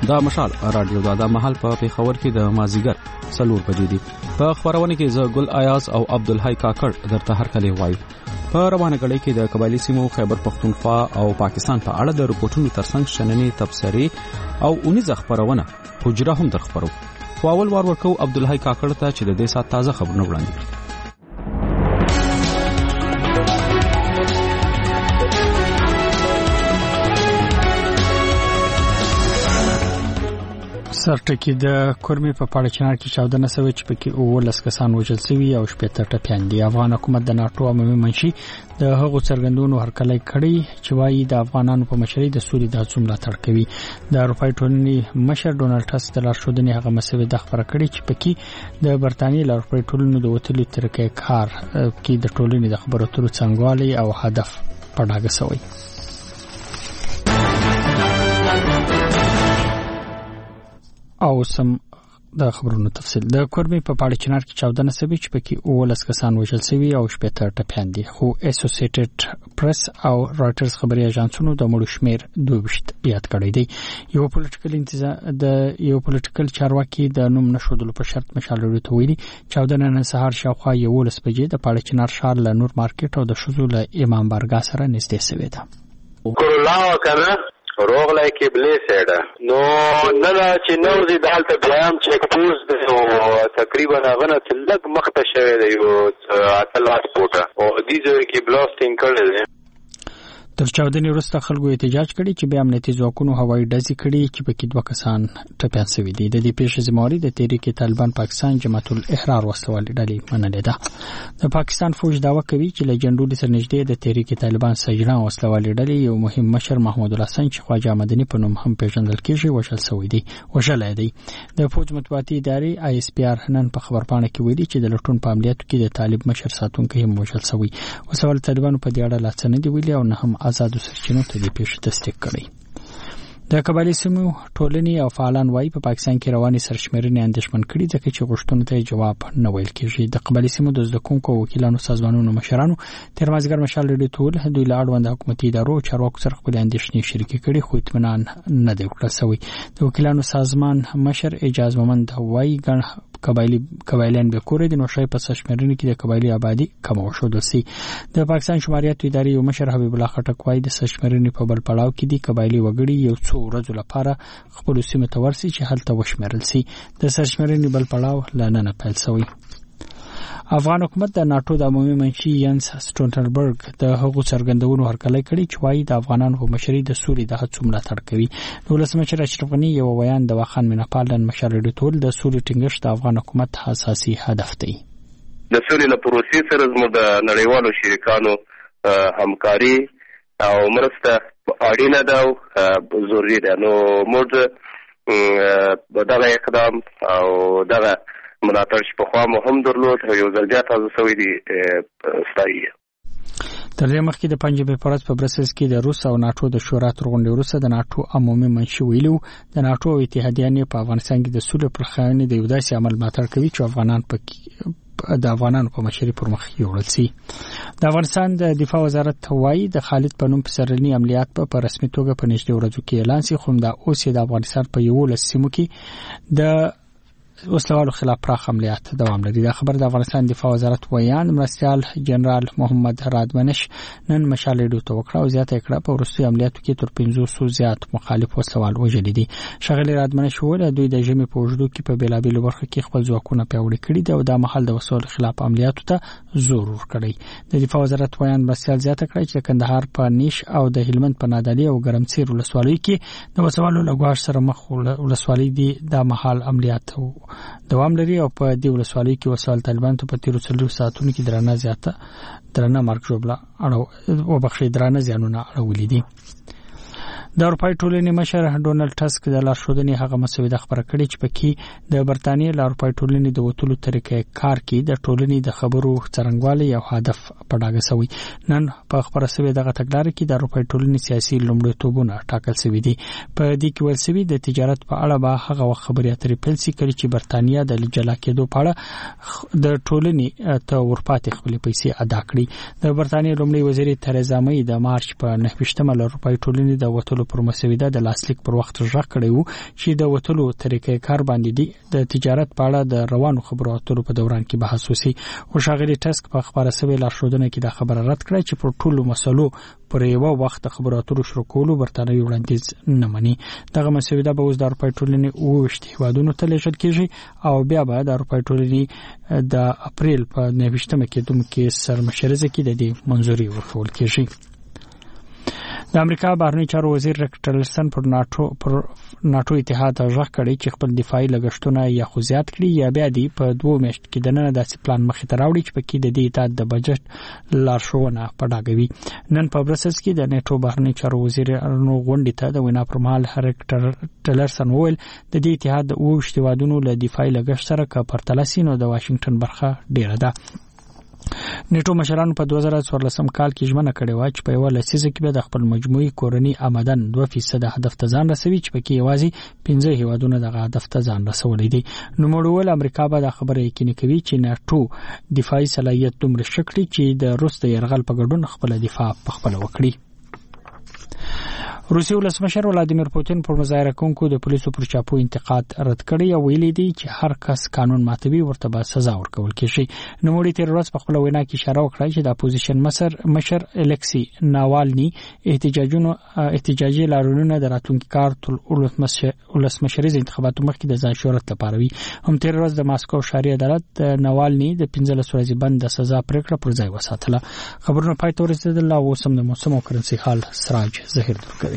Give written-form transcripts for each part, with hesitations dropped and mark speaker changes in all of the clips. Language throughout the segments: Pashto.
Speaker 1: دا مشال رادیو دا محل په پیښور کې د مازیګر 4 بجې دي. په خبرونه کې زه ګل ایاز او عبدالحی کاکړ درته هر کله وایو. په روانه غړي کې د قبایلی سیمو خیبر پختونخوا او پاکستان په اړه د رپورټونو ترڅنګ شننې تبصرې او 19 خبرونه حجره هم درخبرو. خو اول وار ورکو عبدالحی کاکړ ته چې د دې سات تازه خبرونه وړاندې کړي.
Speaker 2: سرټکی د کورمې په پاړچنار کې چاودنه شوې چې پکې 19 کسان وژل شوي او 70 ټپيان دي. افغان حکومت د ناتو عمومي منشي د هغو څرګندونو هرکلی کړی چې وايي د افغانانو په مشرۍ د سولې د هڅو ملاتړ کوي. د اروپای ټولنې مشر ډونالد ټسک د لارښودنې هغه مسوي د خبره کړې چې پکې د برتانیې له اروپای ټولنې د وټلو طریقې کار کې د ټولنې د خبرو اترو څنګهوالي او هدف په ډاګه شوی. او سم د خبرونو تفصیل. د کورمې په پاړچنار کې چاودنه شوې چې پکې 19 کسان وژل شوي او 70 ټپيان دي. خو اسوسییټډ پریس او رائټرز خبري اژانسونو د مړو شمیر 22 یاد کړی دی. یو پولیټیکل چارواکي د نوم نشودلو په شرط مشال لري ته ویلي چاودنه نن سهار شاوخوا 11 بجې د پاړچنار ښار له نور مارکیټ او د شذو له امام بارګاه سره نږدې شوې ده.
Speaker 3: ګورلاو کنه روغلای قبله سیده نو نه چې نو دې دالته بیام چیک پوسټ او تقریبا هغه نه تلک مخته شوی دی او اتلات پورته او دې ځای کې بلاستینګ کړل دي.
Speaker 2: تر چاودنې وروسته خلکو احتجاج کړي چې بیا امنیتي ځواکونو هوایي ډزې کړي چې پکې 2 کسان ټپيان شوي دي. د دې پیښې ذمہواري د تحریک طالبان پاکستان جماعت الاحرار وسلوالې ډلې منلې ده. د پاکستان فوج داوا کوي چې لجندولي سره نږدې د تحریک طالبان سجنا وسلوالې ډلې یو مهم مشر محمود الله حسن چې خواجه مدني په نوم هم پیژندل کېږي وشل دی. د فوج مطبوعاتي ادارې ISPR نن په خبرپاڼه کې ویلي چې د لټون په عملیاتو کې د طالب مشر ساتونکو هم وشل شوی. وسوال طالبانو په دې اړه لا څه نه دی ویلي او نه هم آزادو سرچینو ته دې پیښه تصدیق کړي. د قبایلی سیمو ټولنې او فعالان وايي په پاکستان کې رواني سرشمېرنې اندېښمن کړي ځکه چې غوښتنو ته جواب نه ویل کېږي. د قبایلی سیمو د زدهکوونکو وکیلانو سازمانونو مشرانو تر مازیګر مشال لري ټول دوی له اړوند حکومتي ادارو چارواکو سره خپل اندېښنې شریکې کړي خو اطمینان نه دی وکړل شوی. د وکیلانو سازمان مشر اعجاز مومند وايي ګڼ قبایلیان به کور دي نو شای په سرشمېرنې کې د قبایلی آبادی کم وشودل سي. د پاکستان شماریاتو ادارې یو مشر حبیب الله خټک وايي د سرشمېرنې په بل پړاو کې دي قبایلی وګړي یو څو ورځې لپاره خپل سیمه ته ورسي چې هلته وشمېرل سي. د سرشمېرنې بل پړاو لا نه پیل شوی. افغان حکومت د ناتو د عمومي منشي ینس سټولټنبرګ د هغو څرګندونو هرکلی کړی چې وايي د افغانانو په مشرۍ د سولې د هڅو ملاتړ کوي. د ولسمشر اشرف غني یو بیان د واخان میناپال نن مشال ډیټول د سولې ټینګښت د افغان حکومت اساسي هدف دی.
Speaker 3: د سولې له پروسې سره زموږ د نړیوالو شریکانو همکاري او مرسته اړینه ده او ضروري ده. نو موږ دغه اقدام او دغه ملاتړ چې په خوا مو هم درلود یو ځل بیا تاسو سوي دي ستایي.
Speaker 2: تر دې مخکې د پنځمې په ورځ په برسلز کې د روس او ناتو د شورا تر غونډې وروسته د ناتو عمومي منشي ویلو د ناتو او اتحادیې په افغانستان کې د سولې پر خاونې د یو داسې عمل ملاتړ کوي چې د افغانانو په مشرۍ پر مخ یوړل سي. د افغانستان د دفاع وزارت وايي د خالد په نوم پسرلي عملیات په رسمي توګه په نږدې ورځو کې اعلان سي خو دا اوس د افغانستان په 11 سیمو کې د وسلوالو خلاف پراخ عملیات دوام لري. دا خبر د افغانستان دفاع وزارت ویان مرستیال جنرال محمد رادمنش نن مشال ډیټو ته وکړه او زیاته کړه په وروستي عملیاتو کې تر 500 زیات مخالف وسلوال وژل دي. شغلی رادمنش وویل دوی د ژمي په وجودو کې په بیلابېلو برخو کې خپل ځواکونه پیاوړي کړي دي او دا مهال د وسلوالو خلاف عملیاتو ته زور ورکړي. د دفاع وزارت ویان مرستیال زیاته کړه چې کندهار په نیش او د هلمند په نادعلي او ګرمسیر ولسوالیو کې د وسلوالو لګواښ سره مخ ولسوالۍ دي دا مهال عملیات دوام لري او په دې ولسوالۍ کې وسوال طالبان ته په 13 ساعتونو کې درنه مرګ جوړه او وبخښي درنه زیانونه اړولې دي. د اروپای ټولنې مشر ډونالد ټسک د لارښودنې هغه مسوي د خبره کړې چې پکې د برتانیې له اروپای ټولنې د وټولو طریقې کار کې د ټولنې د خبرو څرنګوالي او هدف په ډاګه شوی. نن په خبره شوی دغه تګلارې کې د اروپای ټولنې سیاسي لومړیتوبونه ټاکل شوی دي. په دې کې ویل شوی د تجارت په اړه به هغه خبرې اترې پیل شي کړي چې برتانیا د جلا کېدو په اړه د ټولنې ته ورپاتې خپل پیسې ادا کړي. د برتانیې لومړی وزیر تریزا مې د مارچ په 9 له اروپای ټولنې د وټولو وتلو پر مسوده د لاسلیک پر وخت ژغ کړی وو چې د وتلو طریقې کار باندې دي د تجارت په اړه د روانو خبرو اترو په دوران کې بحث وسی او شاغلي ټسک په خبره سوي لارښودنه کې د خبره رد کړی چې پر ټولو مسلو پر یو وخت خبرو اترو شروع کولو برتانوي وړاندیز نه مني دغه مسوده به اوس د اروپای ټولنې وشتي هیوادونو ته لیږل کیږي او بیا به د اروپای ټولنې د اپریل په 29مه کې دومره سرمشرزه کې د دې منځوري ورکول کیږي د امریکا بهرنی چارو وزیر ریک ټیلرسن پر ناتو اتحاد ژغ کړی چې خپل دفاعي لګښتونه یا خو زیات کړي یا بیا دی په 2 میاشت کې د نن داسې پلان مخې ته راوړي چې پکې د دې اتحاد د بجټ لارښوونه پډاګوي نن په برسلز کې د نیټو بهرنی چارو وزیر غونډې ته د وینا پر مهال ریک ټیلرسن وویل د دې اتحاد د اوښتي وادونو له دفاعي لګښت سره کا پرتله سي نو د واشنگټن برخه ډیره ده نیټو مشرانو په 2014 کال کې ژمنه کړې و چې په یو لسیزه کې به د خپل مجموعي کورنی آمدن 2% هدف ته ځان رسوي چې پکې یوازې 15 هیوادونه دغه هدف ته ځان رسولي دي نو موږ امریکا به د خبره یقیني کوي چې نیټو دفاعي صلاحیت دومره شکړي چې د روس د يرغل په ګډون خپل دفاع په خپل وکړي روسي ولسمشر ولادیمیر پوتین پر مظاهره کوونکو د پولیسو پر چاپو انتقاد رد کړی او ویلي دی چې هر کس قانون ماتوي ورته به سزا ورکول کیږي نو موږ تیر ورځ په خپل وینا کې اشاره وکړه چې د اپوزیشن مشر الکسی ناوالني احتجاجي لاریونونه د راتلونکي کال ولسمشریز انتخاباتو مخکې د ځان شهرت لپاره وي هم تیر ورځ د ماسکو شهري عدالت ناوالني د 15 ورځې بند د سزا پریکړه پر ځای وساتله خبرونه پای ته ورسېدل او اوس هم د موسم او کرنسي حال سراج ظهیر درکوي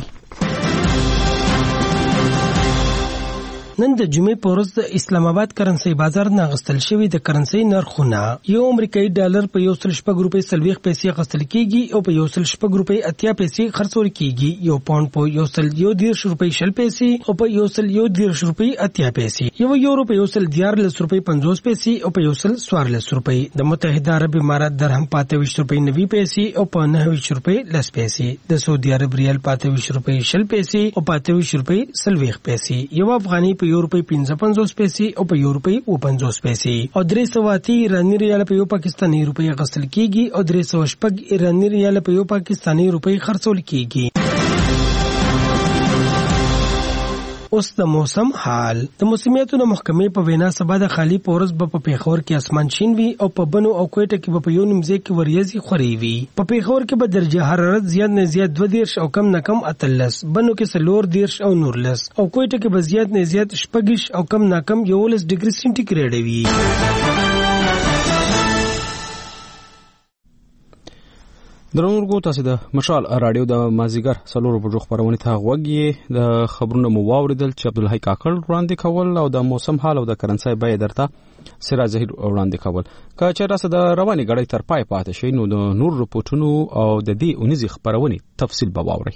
Speaker 4: نن د جمعې په ورځ د اسلام آباد کرنسي بازار نه غستل شوی د کرنسي نرخونه یو امریکایي ډالر په 1.6 روپۍ 30 پیسې غستل کیږي او په 1.6 روپۍ 80 پیسې خرڅول کیږي یو پاوند په 1.10 روپۍ 60 پیسې او په 1.10 روپۍ 80 پیسې یو یورو په 1.14 روپۍ 50 پیسې او په 1.14 روپۍ د متحده عرب امارات درهم په 28 روپۍ 90 پیسې او په 29 روپۍ 10 پیسې د سعودي عرب ریال په 28 روپۍ 60 پیسې او په 28 روپۍ 40 پیسې یو افغاني په یو روپۍ 55 پیسې او په یو روپۍ 50 پیسې او 300 ایرانی ریال په یو پاکستاني روپۍ غسل کیږي او 300 ایرانی ریال په یو پاکستاني روپۍ خرڅول کیږي اوس د موسم حال د موسمیاتو د محکمې په وینا سبا د خالی پورس په پیښور کې اسمان شین وي او په بنو او کوټه کې په یو نیمځه کې وریځي خوري وي په پیښور کې به درجه حرارت زیات نه زیات 2 او کم نه کم 13 بنو کې سلور 10 او نورلس او کوټه کې به زیات نه زیات 15 او کم نه کم 11 ډیګري سنټیګریډ وي
Speaker 1: درنورګو تاسو د مشال رادیو د مازیګر سلور بجو خبرونه ته غوږی د خبرونو مو واوریدل چې عبدالحی کاکړ وړاندې کول او د موسم حال او د کرنسي بیه درته سراج ظهیر وړاندې کول که چې راسه د رواني غړې تر پای پاتې شي نو د نور رپورټونو او د دې اونیزي خبرونه تفصیل به واوري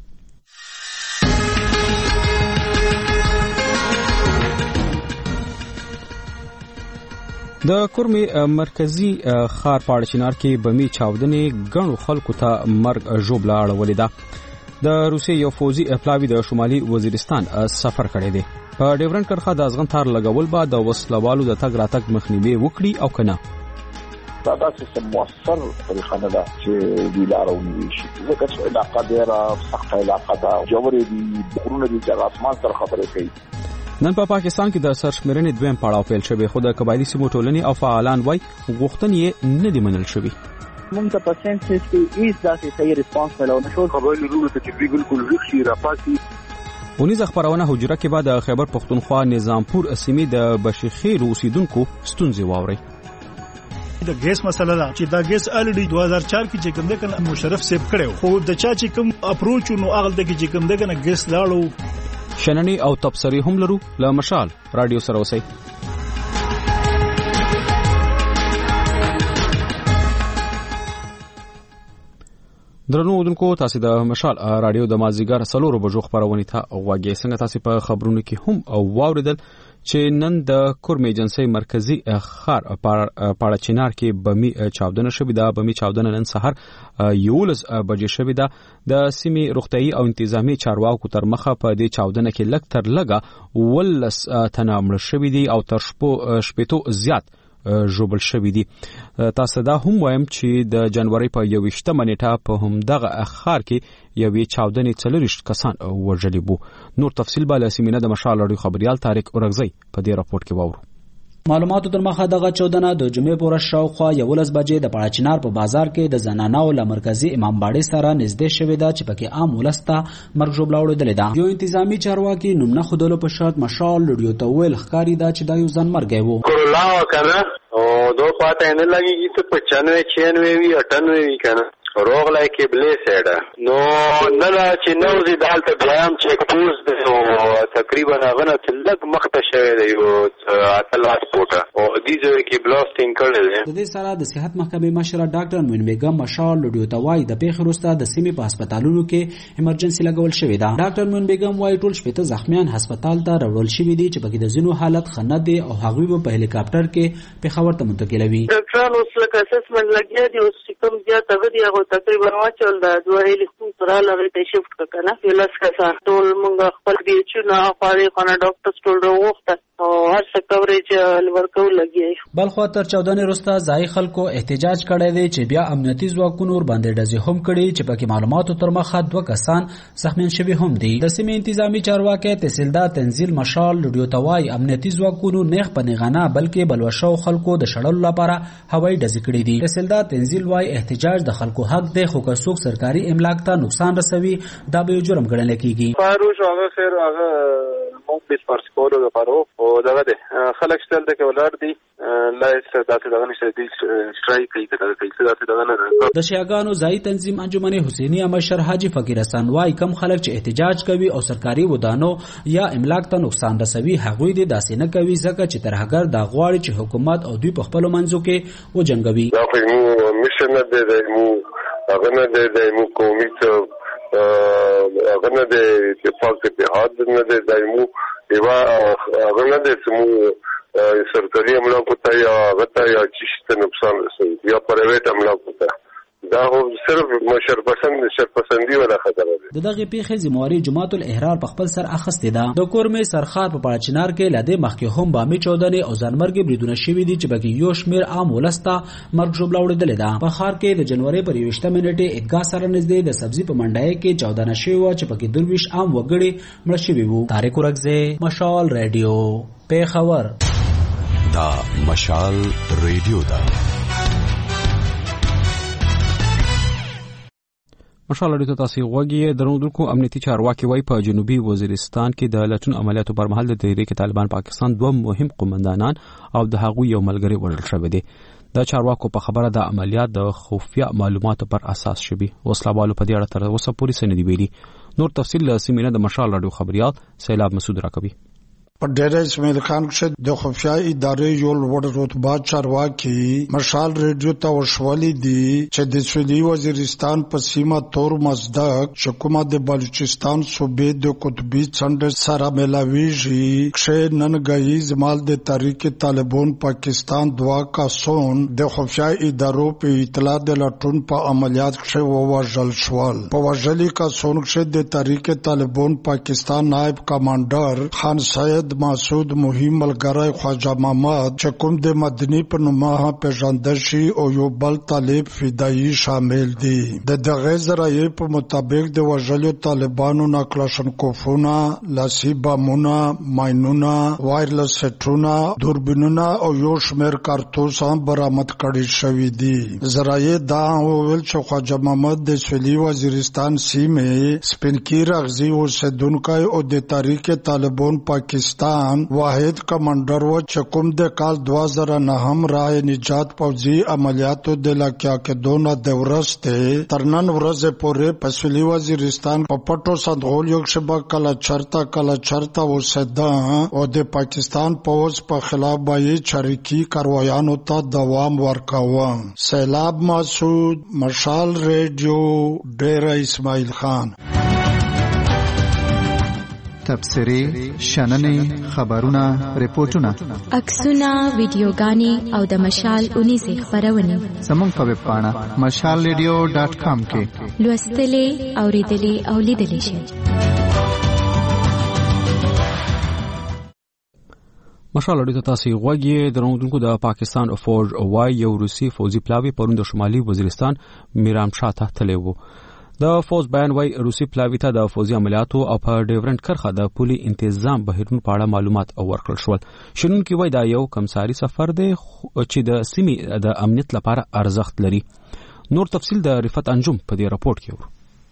Speaker 1: د کورمي مرکزی خار پاړ چنار کې بمی چاودنې غنو خلکو ته مرګ جوړه اړولې ده د روسي یو فوجي پلاوی د شمالي وزیرستان سفر کړی دی په ډیورنټ کرخه د ازغن تار لګول با د وسلوالو د تګ راتګ مخنیوي وکړي او کنه
Speaker 5: دا تاسو موثر طریقه نه ده چې دی لارونی شي ځکه چې علاقه ډیره سخت علاقه ده جوړې دي بغرونه دي چې اسمان تر خبره کوي
Speaker 1: نن په پاکستان کې د سرشمېرنې دویم پړاو پیل شوی خو د قبایلی سیمو ټولنې او فعالان وای غوښتنې نه دي منل شوی
Speaker 6: مونږ ته په سنسس کې هیڅ داسې صحیح ریسپانس ملو نشو
Speaker 5: قبایلی رونو ته چې بالکل ویښ شي راپاسي
Speaker 1: ونیز خبرونه حجره کې بعد خیبر پختونخوا نظامپور اسمی د بشخیر اوسیدونکو ستونزې واوري
Speaker 7: د ګیس مسله ده چې دا ګیس الډي 2004 کې چې کوم د کنه مشرف سیب کړو خو د چا چې کوم اپروچ نو اغل د چې کوم د کنه ګیس لاړو
Speaker 1: شننی او تبصری هم لرو له مشال رادیو سره اوسئ درنو ودونکو تاسو د مشال رادیو د مازیګر سلور بجو خبرونه ته غواګې څنګه تاسو په خبرونو کې هم واوریدل چې نن د کورمي ایجنسی مرکزی خار پاړه چنار کې بمی چاودنه شوې ده بمی چاودنه نن سحر 11 بجې شوې ده د سیمې روغتيایي او انتظامی چارواکو تر مخه په دې چاودنه کې لږ تر لږه ولس تنه مړ شوې دي او تر شپو زیات جوړل شوې دي. تاسو دا هم وایم چې د جنوري په 21 نیټه په همدغه اخر کې یوې چاودنې 40 کسان وژل بو. نور تفصیل به له سیمینه د مشال اړیو خبريال طارق اورغزی په دې راپورټ کې واورو.
Speaker 8: معلوماتو تر مخه دغه چودنه د جمعې پورې شاوخوا 11 بجې د پړاچنار په بازار کې د زنانو له مرکزی امام باړې سره نږدې شوې ده چې پکې عام ولسته مرګ ژوبلا وړاندې ده. یو انتظامی چارواکي نوم نه خودلو په شرط مشال لډیو ته ویل ښکاری دا چې دا یو ځان مرګ وو.
Speaker 3: کورونا وکنه او دو پاتې نه لګیږي ته 95 96 98 کنه روغ لای قبله سیډه نو نه چې نوځي دالته بیام چیک پوز د تقریبا غنه تلک مخته شوی دی او اتلاس پورته او دې ځای کې بلاستینګ کړل دي.
Speaker 8: د دې سره د صحت محکمې مشره ډاکټر موین بیگم مشال لډیو ته وایي د پیښې وروسته د سیمې په هسپتالونو کې ایمرجنسي لګول شوې ده. ډاکټر موین بیگم وایي ټول شپږ زخمیان هسپتال ته راوړل شوي دي چې پکې د ځینو حالت خنه دي او هغوی په هلیکاپټر کې پیښور ته منتقلوي.
Speaker 9: ډاکټرانو اوس لکه اسسمنټ لګیا دي او کوم زیات غدي هغه تقریبا واچول د دوه هلیکوپټر راغلي ته شفټ کړه فلس کسان ټول موږ خپل بیچو نه خاري خانه ډاکټر ټول وروخته او هر څه کوریج ورکول لګي.
Speaker 8: بلخو تر 14 وروسته ځای خلکو احتجاج کړی دی چې بیا امنیتي ځواکونو ور باندې ډزې هم کړي چې پکې معلوماتو تر مخه 2 کسان زخمیان شوي هم دي. د سیمې انتظامی چارواکي تحصیلدار تنزیل مشال لډیو توای امنیتي ځواکونو نیغ په نیغانه بلکې بلوشو خلکو د شړلو لپاره هوایي ډزې کړې دي. تحصیلدار تنزیل وای احتجاج د خلکو حق دی خو که څوک سرکاري املاک ته نقصان رسوي دا به جرم ګڼل کیږي.
Speaker 3: فاروش هغه خیر هغه مو بیس پارسکولو د فارو او دغه ده خلک شتل د کولار دي لایس داسې دغه نشته دي سټرایک کوي دغه داسې دغه نه
Speaker 8: د شیعاګانو ځای تنظیم انجمن حسینی مشر حاجی فقیر حسن وای کم خلک چې احتجاج کوي او سرکاري ودانو یا املاک ته نقصان رسوي هغوی دي داسې نه کوي ځکه چې تر هغه د غواړي چې حکومت او دوی په خپل منځو کې وجنګوي.
Speaker 3: دا خو مو میشن نه دی مو هغه نه دی مو قومي هغه نه دی اتفاق اتحاد نه دی دایمو دیوا هغه نه دی مو سرکاري املاکو ته یا غته یا چشته نقصان رسوي یا پرایویټ املاکو ته دا هو صرف شرپسندي ولا خطر دی.
Speaker 8: دغه پیښې زمواري جماعت الاحرار په خپل سر اخستې ده. د کورمې سرخار په پړاچنار کې لده مخکې هم بامي چودنې او ځانمرګ بریدونه شوي دي چې بګي یو شمیر عام ولسته مرګ ژوبلا وړاندې ده. په خار کې د جنوري پر 21 نیټه ادګا سره نږدې د سبزي په منډای کې چودنه شوی و چې پکې 22 عام وګړي مړ شوي وو. طارق اورغزی مشال رادیو پیښور.
Speaker 10: دا مشال رادیو دا
Speaker 1: مشال اړیته تاسو غوږی درنودونکو امنیتي چارواکي وای په جنوبي وزیرستان کې د لټون عملیاتو پر مهال د تحریک طالبان پاکستان 2 مهم قومندانان او د هغوی یو ملګری وژل شوی دی. د چارواکو په خبره د عملیات د خفیه معلوماتو پر اساس شوی. وسلوالو په دې اړه تر اوسه پورې څه نه دی ویلي. نور تفصیل له سیمینه د مشال اړیو خبريال سیلاب مسعود راکوي.
Speaker 11: په ډېر اسماعیل خان کې د خفیه ادارې یو لوړ رتبه چارواکي مشال ریډیو ته وشولې دي چې د سویلي وزیرستان په سیمه تور مزدک حکومت د بلوچستان صوبې د قطبي څنډ سره ملاويږي چې نن غي زمال د تحریک طالبان پاکستان 2 کسان د خفیه ادارو په اطلاع د لټون په عملیات کې ووژل شول. په وژلي کسانو کې د تحریک طالبان پاکستان نائب کمانډر خان سید مسعود مهم ملګری خواجه محمد چې کوم د مدني په نومه پیژندل شي او یو بل طالب فدایي شامل دي. د دغه ذرایع په مطابق د وژلو طالبانو نه کلاشنکوفونه، لاسي بمونه، ماینونه، وایرلس سټونه، دوربینونه او یو شمېر کارتوسان برآمد کړي شوي دي. ذرایع دا وویل چې خواجه محمد د سویلي وزیرستان سیمې سپینکیر اغزي اوسیدونکی او د تحریک طالبان پاکستان واحد کمانډر و چې کوم د کال 2009 راه نجات پوځي عملیاتو د لکیا کې دونه د ورسته ترنن ورځ پورې په سویلي وزیرستان په پټو صندوق یو شبه کله چرتا وسدا او د پاکستان پوځ په خلاف بای چریکی کاروایانو ته دوام ورکاوه. سیلاب مسعود مشال ریډیو ډیر اسماعیل خان.
Speaker 12: تبصرې، شننې، خبرونه، ریپورتونه،
Speaker 13: عکسونه، ویډیوګانې او د مشال اونیزې خبرونه
Speaker 12: زموږ په ویب پاڼه mashalradio.com کې
Speaker 13: لوستلې، اوریدلې او لیدلې شئ.
Speaker 1: مشال اړیکه تاسو غوږی درونکو د پاکستان فوج وای یو روسي فوجي پلاوی پروند شمالي وزیرستان میرام شاه ته تللی وو. د فوج بیان وای روسي پلاوی ته د فوجي عملیاتو او په ډیورنت کرخه د پولي تنظیم بهیرونو په اړه معلومات ورکړل شول. شنونکو وای دا یو کمساري سفر دی چې د سیمې د امنیت لپاره ارزښت لري. نور تفصیل د رفت انجم په دې راپورټ کې ورو.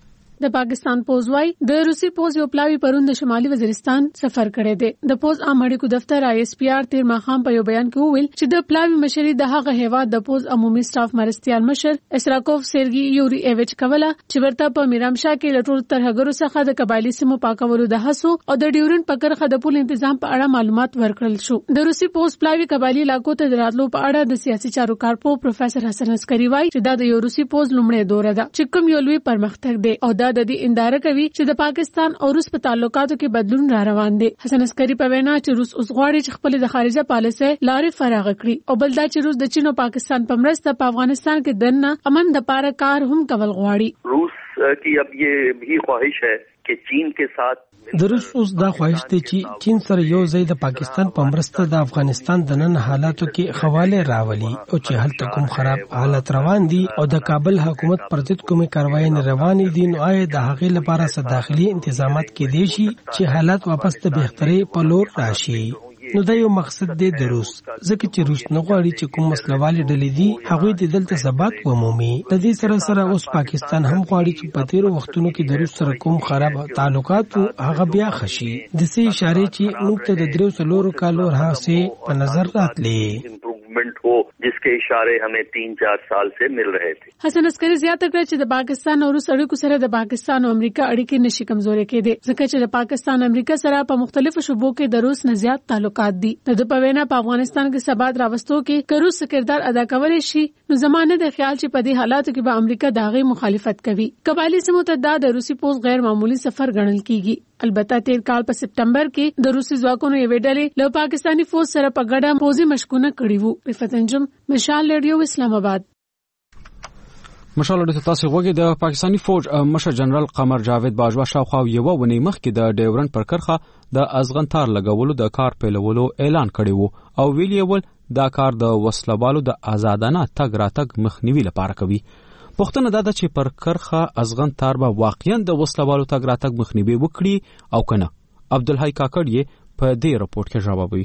Speaker 14: د پاکستان پوز وای د روسي پوز یو پلاوی پروند شمالي وزیرستان سفر کړی دی. د پوز عام اړیکو دفتر ISPR تیر ماخام په یو بیان کې وویل چې د پلاوی مشري د هغه هیواد د پوز عمومي سټاف مرستيال مشر اسراکوف سرګي یوري ایوچ کوله چې ورته په میرامشاه کې لټول ترهګرو څخه د قبایلی سیمو پاکولو د هڅو او د ډیورنت په کرخه د پول تنظیم په اړه معلومات ورکړل شو. د روسي پوز پلاوی قبایلی علاقو ته دراتلو په اړه د سیاسي چارو کارپو پروفیسور حسن عسکری وای چې دا د یو روسي پوز لومړی دوره ده چې کوم یو لوی پرمختګ دی او دا د دې انداره چې د پاکستان او روس په تعلقاتو کې بدلون را روان دي. حسن عسکری په وینا چې روس اوس غواړي چې خپل د خارجه پالیسي لارې فراغ کړي او بل دا چې روس د چین او پاکستان په مرسته په افغانستان کې دنه امن د پاره کار هم کول غواړي.
Speaker 3: روس کی اب یہ بھی خواہش ہے کہ چین کے ساتھ
Speaker 4: د روس اوس دا خواهش دی چې چین سره یو ځای د پاکستان په مرسته د افغانستان د نن حالاتو کې حواله راولي او چې هلته کوم خراب حالت روان دي او د کابل حکومت پر ضد کومه کاروایی روانې دي نو آیا د هغې لپاره څه داخلي انتظامات کې دي چې حالات واپس ته بهتري په لور راشي. نو دا یو مقصد دی د روس ځکه چې روس نه غواړي چې کوم مسلوالي ډلې دي هغه د دلته ثبات ومومي. د دې سره اوس پاکستان هم غواړي چې په تیرو وختونو کې د روس سره کوم خراب تعلقات هغه بیا خشي. د سې اشاره چې موږ ته د 300 کالو راځي په نظر راتلې
Speaker 3: हो जिसके इशारे हमें 3-4 साल से मिल रहे थे.
Speaker 14: حسن عسکری زیاته کړ چې د پاکستان او روس اړیکو سره د پاکستان او امریکا اړیکې نشي کمزورې کېدې ځکه چې د پاکستان امریکا سره په مختلفو شوبو کې د روس نه زیات تعلقات دي. د پوینا په افغانستان کې ثبات راوستو کې کروس کردار ادا کولای شي نو زمانه د خیال چې په دې حالاتو کې به امریکا داغه مخالفت کوي. قبایلی سیمو ته د روسي پوز غیر معمولی سفر ګڼل کیږي. البته تیر کال په سپټمبر کې د روسي ځواکونو یو ډلې له پاکستاني فوج سره په ګډه پوزي مشکونه کړي وو. رفت انجم مشال ریډیو اسلام آباد.
Speaker 1: مشال د تاسو غوږی د پاکستاني فوج مشر جنرال قمر جاوید باجوا شاوخوا یو ونی مخکې د ډیورنت پر کرخه د ازغن تار لګولو د کار پیلولو اعلان کړی وو او ویلی ول دا کار د وسلوالو د آزادانه تګ راتګ مخنیوي لپاره کوي. پښتنه دا چې پر کرخه ازغن تار به واقعا د وسلوالو تګ راتګ مخنیوي وکړي او کنه. عبدالحی کاکړ یې په دې راپورټ کې جوابوي.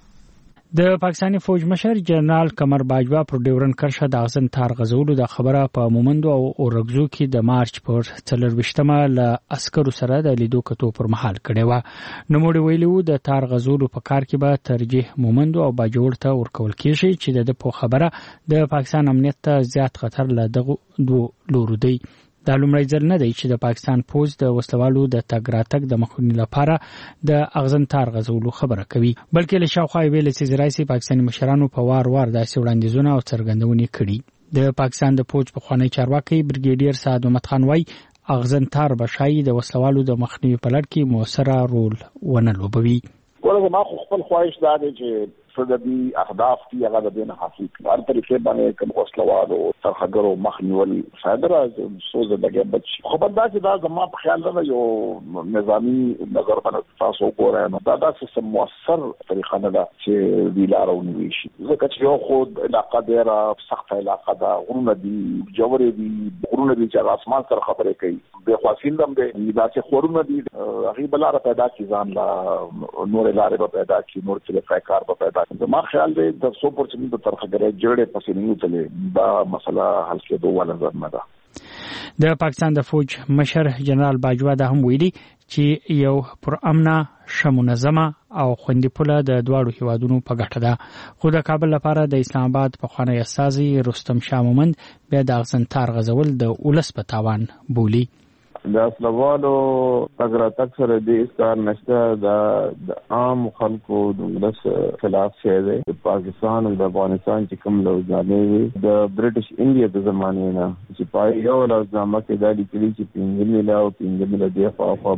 Speaker 2: د پاکستاني فوج مشر جنرال قمر باجوا پر ډیورنت کرښه د ازغن تار غزولو د خبره په مومندو او اورګزو کې د مارچ پر 24مه ل عسکرو سره د لیدو کتو پر مهال کړي و. نو موږ ویلو د تار غزولو په کار کې به ترجیح مومندو او باجوړ ته ورکول کیږي چې د خبره د پاکستان امنیت ته زیات خطر له دغه دوه لورو دی. دا لومړی ځل نه دی چې د پاکستان فوج د وسلوالو د تګ راتګ د مخنیوي لپاره د اغزن تار غزولو خبره کوي بلکې له شاوخوا ویل چې رئیس پاکستاني مشرانو په وار داسې وړاندیزونه او څرګندونې کړي. د پاکستان د فوج په خوانی چارواکي بریګیډیر سعد محمد خان وای اغزن تار بشای د وسلوالو د مخنیوي په لړ کې موثره رول ونه لوبوي.
Speaker 5: ولکه ما خپل خواهش دا دی چې صدبي اهداف کی هغه د دین حاصل کړه هر طریقې باندې کوم وسلوالو ترهګرو مخنیول صادره سوز دغه بچ خو په داسې دا زما په خیال نه یو نظامی نظر باندې تاسو ګورئ نو دا سم موثر طریقه نه ده چې ویلارونی شي ځکه چې یو خود علاقه ډیره سخت علاقه ده غرونه دي جوړې دي غرونه دي چې اسمان سره خبرې کوي به خاصین دم دي دا چې خورونه دي هغه بلاره پیدا کی ځان لا نور لارې پیدا کی نور چې فکر به پیدا ما خیال دی د 100% د ترخګرې جوړې پسې نه وتلې دا مسله حل کېدو ولا نظر نه ده.
Speaker 2: د پاکستان د فوج مشر جنرال باجوا دا هم ویلي چې یو پر امنه شمنظمه او خوندي پوله د دواړو هیوادونو په ګټه ده خو د کابل لپاره د اسلام آباد په خوانی اساسي رستم شاه مومند بیا د اغزن تار غزول د ولس په تاوان بولی.
Speaker 15: د اسلوالو تګراتک سره د اسکار نشته د عام خلکو د ولس خلاف شی دی. د پاکستان او د افغانستان چې کوم لوځانې د برټش انډیا د زمانې نه چې پای یو لوځامه کې د لیکلي چې 5 میلیارډ او 5 میلیارډ دی خو به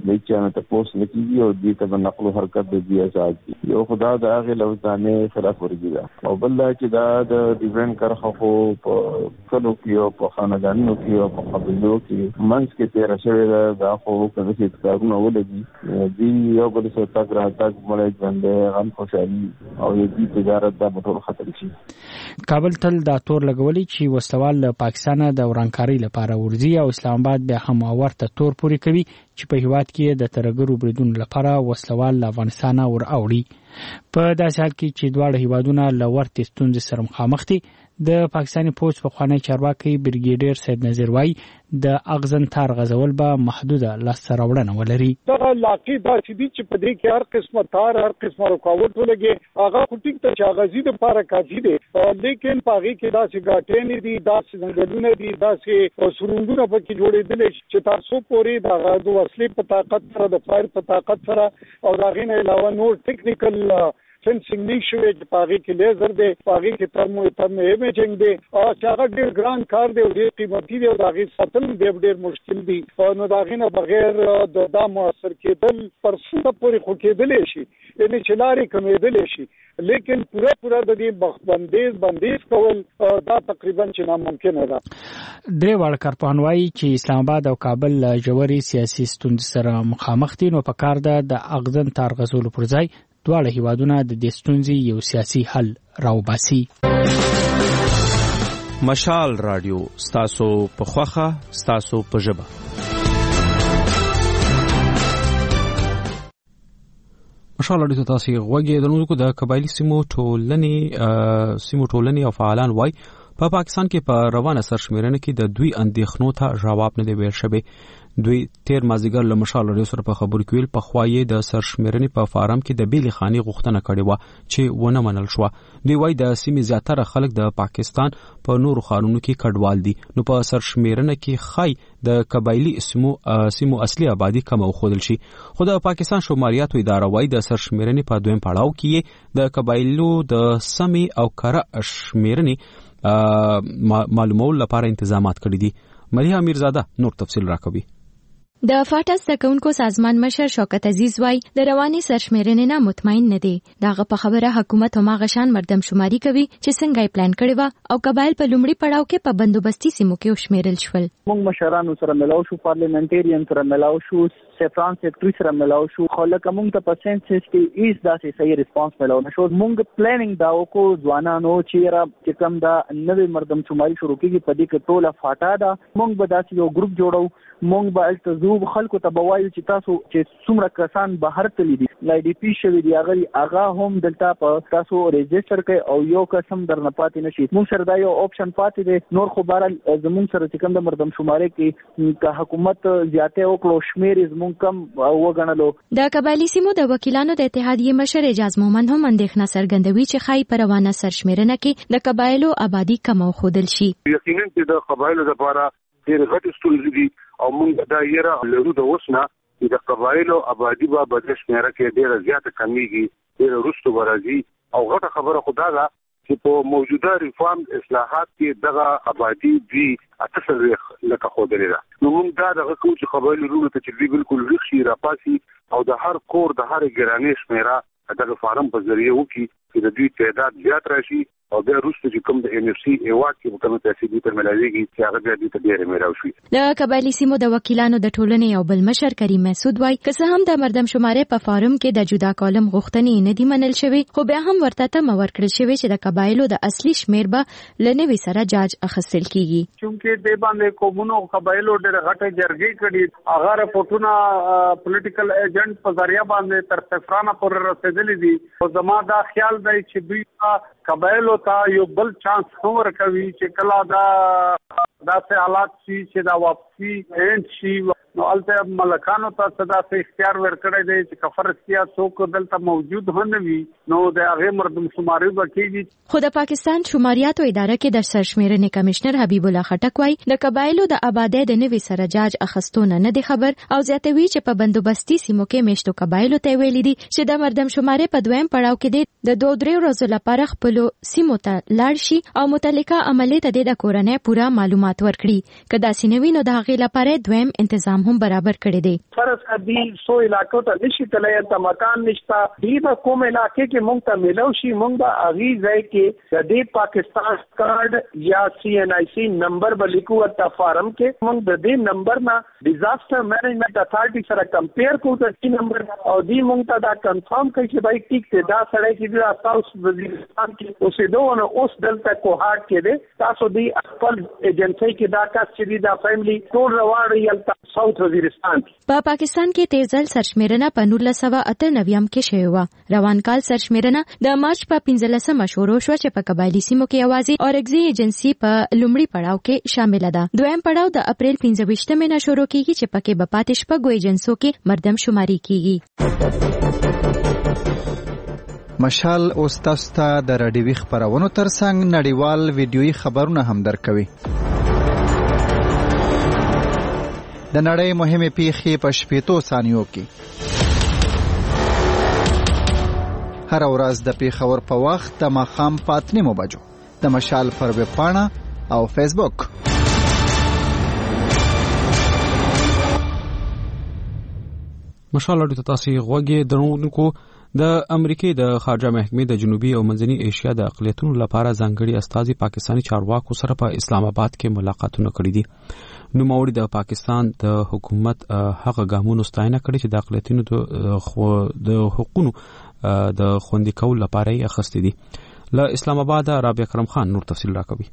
Speaker 15: د چانه تاسو نکیږي او دې ته نقل او حرکت د دې اساس دي یو خدا د هغه لوځانه خلاف ورګي دا او بل چې دا د ډیزاین کرخه خو په کلو کې او په خاندانونو کې او په قبیلو کې منځ کې تیر شوی دا خو کله چې کارونه ولګي دې یو بل څه تاګ راځي مولای باندې غم خوشالي او دې تجارت دا ټول خطر شي.
Speaker 2: کابل تل دا تور لګولي چې وسوال له پاکستان د ورانکاري لپاره ورځي او اسلام آباد بیا هم ورته تور پوری کوي چې په هیواد کې د ترګرو بریدونو لپاره وسوال له افغانستان ور اوړي. په داسې حال کې چې دواړه هیوادونه له ورته ستونزې سره مخامخ دي د پاکستاني پولیس په خوانی چارواکي بریګیډیر سید نذیر وای د اغزن تار غزول به محدوده لاسته راوړنه ولري.
Speaker 16: دا لاقي دا چې په دې کې هر قسمه تار هر قسمه رکاوټ ولګي هغه کوټیک ته چاغزي د لپاره کافي دي لیکن پاغي کې دا سیګاټین دي دا څنګهونه دي دا سي سرونګونه پکې جوړېدل چې تاسو پوری دا د وسلې په طاقت سره د فایر په طاقت سره او دا غینه علاوه نور ټیکنیکل فنسینګ نشوي چې پاغي کې لیزر دی پاغي کې ترمو ایمیجنګ دی او هغه ډیر ګران کار دی او ډیر قیمتي دی او دا غي ساتل ډیر مشکل دی او نو دا غینه بغیر د دا موثر کېدل پرسته پوری خو کېدل شي یعنی چلاري کمیدل شي لیکن پورا د دې بندیز کول دا تقریبا چې ناممکن ده.
Speaker 2: درې وړ کارپانوي چې اسلام آباد او کابل جوړي سیاسي ستونزې سره مخامخ دي نو په کار ده د اغزن تار غزول پر ځای دواړه هیوادونه د دې ستونزې یو سیاسي حل راوباسي.
Speaker 1: مشال رادیو ستاسو په خوخه ستاسو په ژبه. مشال رادیو تاسو غوږی درنونکو د قبایلی سیمو ټولنې او فعالان وای په پاکستان کې په روانه سرشمیرنه کې د دوی اندېښنو ته جواب نه دی ویل شوی. دوی تیر مازیګر له مشال رادیو سره په خبرو کې په خوایې د سرشمیرنې په فارم کې د بیلي خاني غوښتنه کړې و چې ونه منل شو. دوی وای د سیمې زیاتره خلک د پاکستان په نورو ښارونو کې کډوال دي نو په سرشمیرنه کې خای د قبایلی سیمو اصلي آبادی کم او خودل شي. خو د پاکستان شماریاتو اداره وای د سرشمیرنې په دویم پړاو کې د قبایلو د سمې او کره شمیرنې معلومول لپاره تنظیمات کړی دي. ملیحه میرزاده نور تفصیل راکوي.
Speaker 13: د فاټا سکونکو سازمان مشر شوکت عزیز وای د رواني سرشمیرنې نه مطمئن نه دي. داغه په خبره حکومت هم غشان مردم شماري کوي چې څنګه یې پلان کړی و او قبایل په لومړي پړاو کې په بندوبستي سیمو کې وشمیرل شول.
Speaker 6: موږ مشرانو سره ملاو شو پارلیمنټریان سره ملاو شو سفران سیکرټری سره ملاو شو خو لکه موږ ته په سنسس کې ایس داسې صحیح ریسپانس ملاو نشو. موږ پلانینګ دا وکړو ځوانانو چې کم دا نوې مردم شماري شروع کیږي په دې کې ټوله فاټا دا موږ به داسې یو ګروپ جوړو موږ به التزو خلکو ته بوایو چې تاسو چې څومره کسان بهر تللی دي لای ډي پی شوی دی هغه هم دلته په تاسو ريجستره کوي او یو قسم درنه پاتې نشي. موږ سره دا یو آپشن پاتې دی نور خو بهر زموږ سره چې کوم د مردم شماري کې حکومت زیاته وکړو شمیر زموږ کم وګڼلو.
Speaker 13: د قبایلی سیمو د وکیلانو د اتحادیې مشر اجاز مومن هم اندېښنه څرګندوي چې خای پر روانه سرشمیرنه کې د قبایلو آبادی کم او خودل شي.
Speaker 17: یقینا چې د قبایلو لپاره ډېر غټ ستونزې دي او موږ دا یره لرو د وسنه چې د قبایلو آبادی به بدل شمیره کې ډېر زیاته کمیږي ډېر وروسته ورځي او غټه خبره خدا ده چې په موجوده ریفارم اصلاحات کې دغه آبادی دی اتصل لکه خوده لري. نو موږ دا دغه کوم چې قبایلو رونو ته چې بالکل ریښي راپاسي او د هر کور د هر ګرانې شمیره دغه فارم په ذریعہ وکي چې د دوی تعداد زیات راشي او بیا وروسته چې کوم د ان اف سی ایوارډ کې کومه تاسیسي تر ملایوي چې هغه بیا د ډېر میراو شي.
Speaker 13: د قبایلی سیمو د وکیلانو د ټولنې یو بل مشر کریم مسعود وای که څه هم د مردم شمارې په فارم کې د جدا کالم غوښتنې نه دی منل شوی خو بیا هم ورته ته مور کړی شوی چې د قبایلو د اصلي شمیر به لنوي سره جاج اخیستل کیږي.
Speaker 18: چونکه د باندې کومونو قبایلو ډېر غټه جرګې کړي هغه رپورټونه پولیټیکل ایجنټ په ذریعہ باندې تر سفرانه پورې رسیدلې دي او زما دا خیال دی چې دوی قبایلو ته یو بل چانس ور کوي چې کله دا سه حالات چې دا واپسی اینډ شي نو البته ملکانو ته صدا سه اختیار ورکړی دی چې کفر کیا څوک دلته موجود نه وي نو د هغه مردم شماري وکړي.
Speaker 13: خو د پاکستان شماریاتو اداره کې د سرشمیرنې کمشنر حبیب الله خټک وای د قبایلو د آبادی د نوي سره جاج اخستونه نه دی خبر او زیاتوي چې په بندوبستي سیمو کې میشتو قبایلو ته ویلي دي چې د مردم شماري په دویم پړاو کې د 2-3 ورځې لپاره خپل سیمو ته لاړ شي او متعلقه عملیات د کورنۍ پورا معلومات ورکړي. کدا سینوي نو د هغه لپاره دویم تنظیم هم برابر کړی دی.
Speaker 19: فرض کړي سو علاقو ته نشي تلای ته مکان نشتا دی به کوم علاقې کې مونږ ته ملو شي مونږ به اغي ځای کې د دې پاکستان کارت یا CNIC نمبر به لیکو ته فارم کې مونږ د دې نمبر نه ډیزاستر مینجمنت اتھارټي سره کمپیر کوو د دې نمبر او دې مونږ ته دا کنفرم کوي چې بای ټیک ته دا سړی چې د ساوث وزیرستان کې اوسېدو نو اوس دلته کوهاټ کې دی تاسو دې خپل ایجنسی کې دا کس چې دا فیملی ټول روان یلته ساوث وزیرستان
Speaker 13: په پاکستان کې تیرځل سرشمیرنه په 1998 کې شوې و. روان کال سرشمیرنه د مارچ په 15 شروع شو چې په قبایلی سیمو کې اوازي اورګزي ایجنسی په لومړي پړاو کې شامل ده. دویم پړاو د اپریل 15 نه شروع کیږي چې پکې په پاتې شپږو ایجنسو کې مردم شماري کیږي.
Speaker 12: مشال اوس تاسو ته د رادیوي خبرونو ترڅنګ نړیوال ویډیويي خبرونه هم درکوي. د نړۍ مهمه پیښې په 15 ثانیو کې. هر ورځ د پیښور په وخت د ماښام په 8 بجو د مشال پر ویب پاڼه او فیسبوک.
Speaker 1: مشال اړیکو تاسو غوږی درونکو د امریکای د خارجه محکمې د جنوبي او منځني ایشیا د اقلیتونو لپاره ځانګړي استازي پاکستانی چارواکو سره په اسلام آباد کې ملاقاتونه کړي دي. نوموړي د پاکستان د حکومت هغه ګامونو ستاینه کړې چې د اقلیتونو د حقوقو د خوندي کول لپاره یې اخیستې دي. له اسلام آباد رابعه کرم خان نور تفصیل راکوي.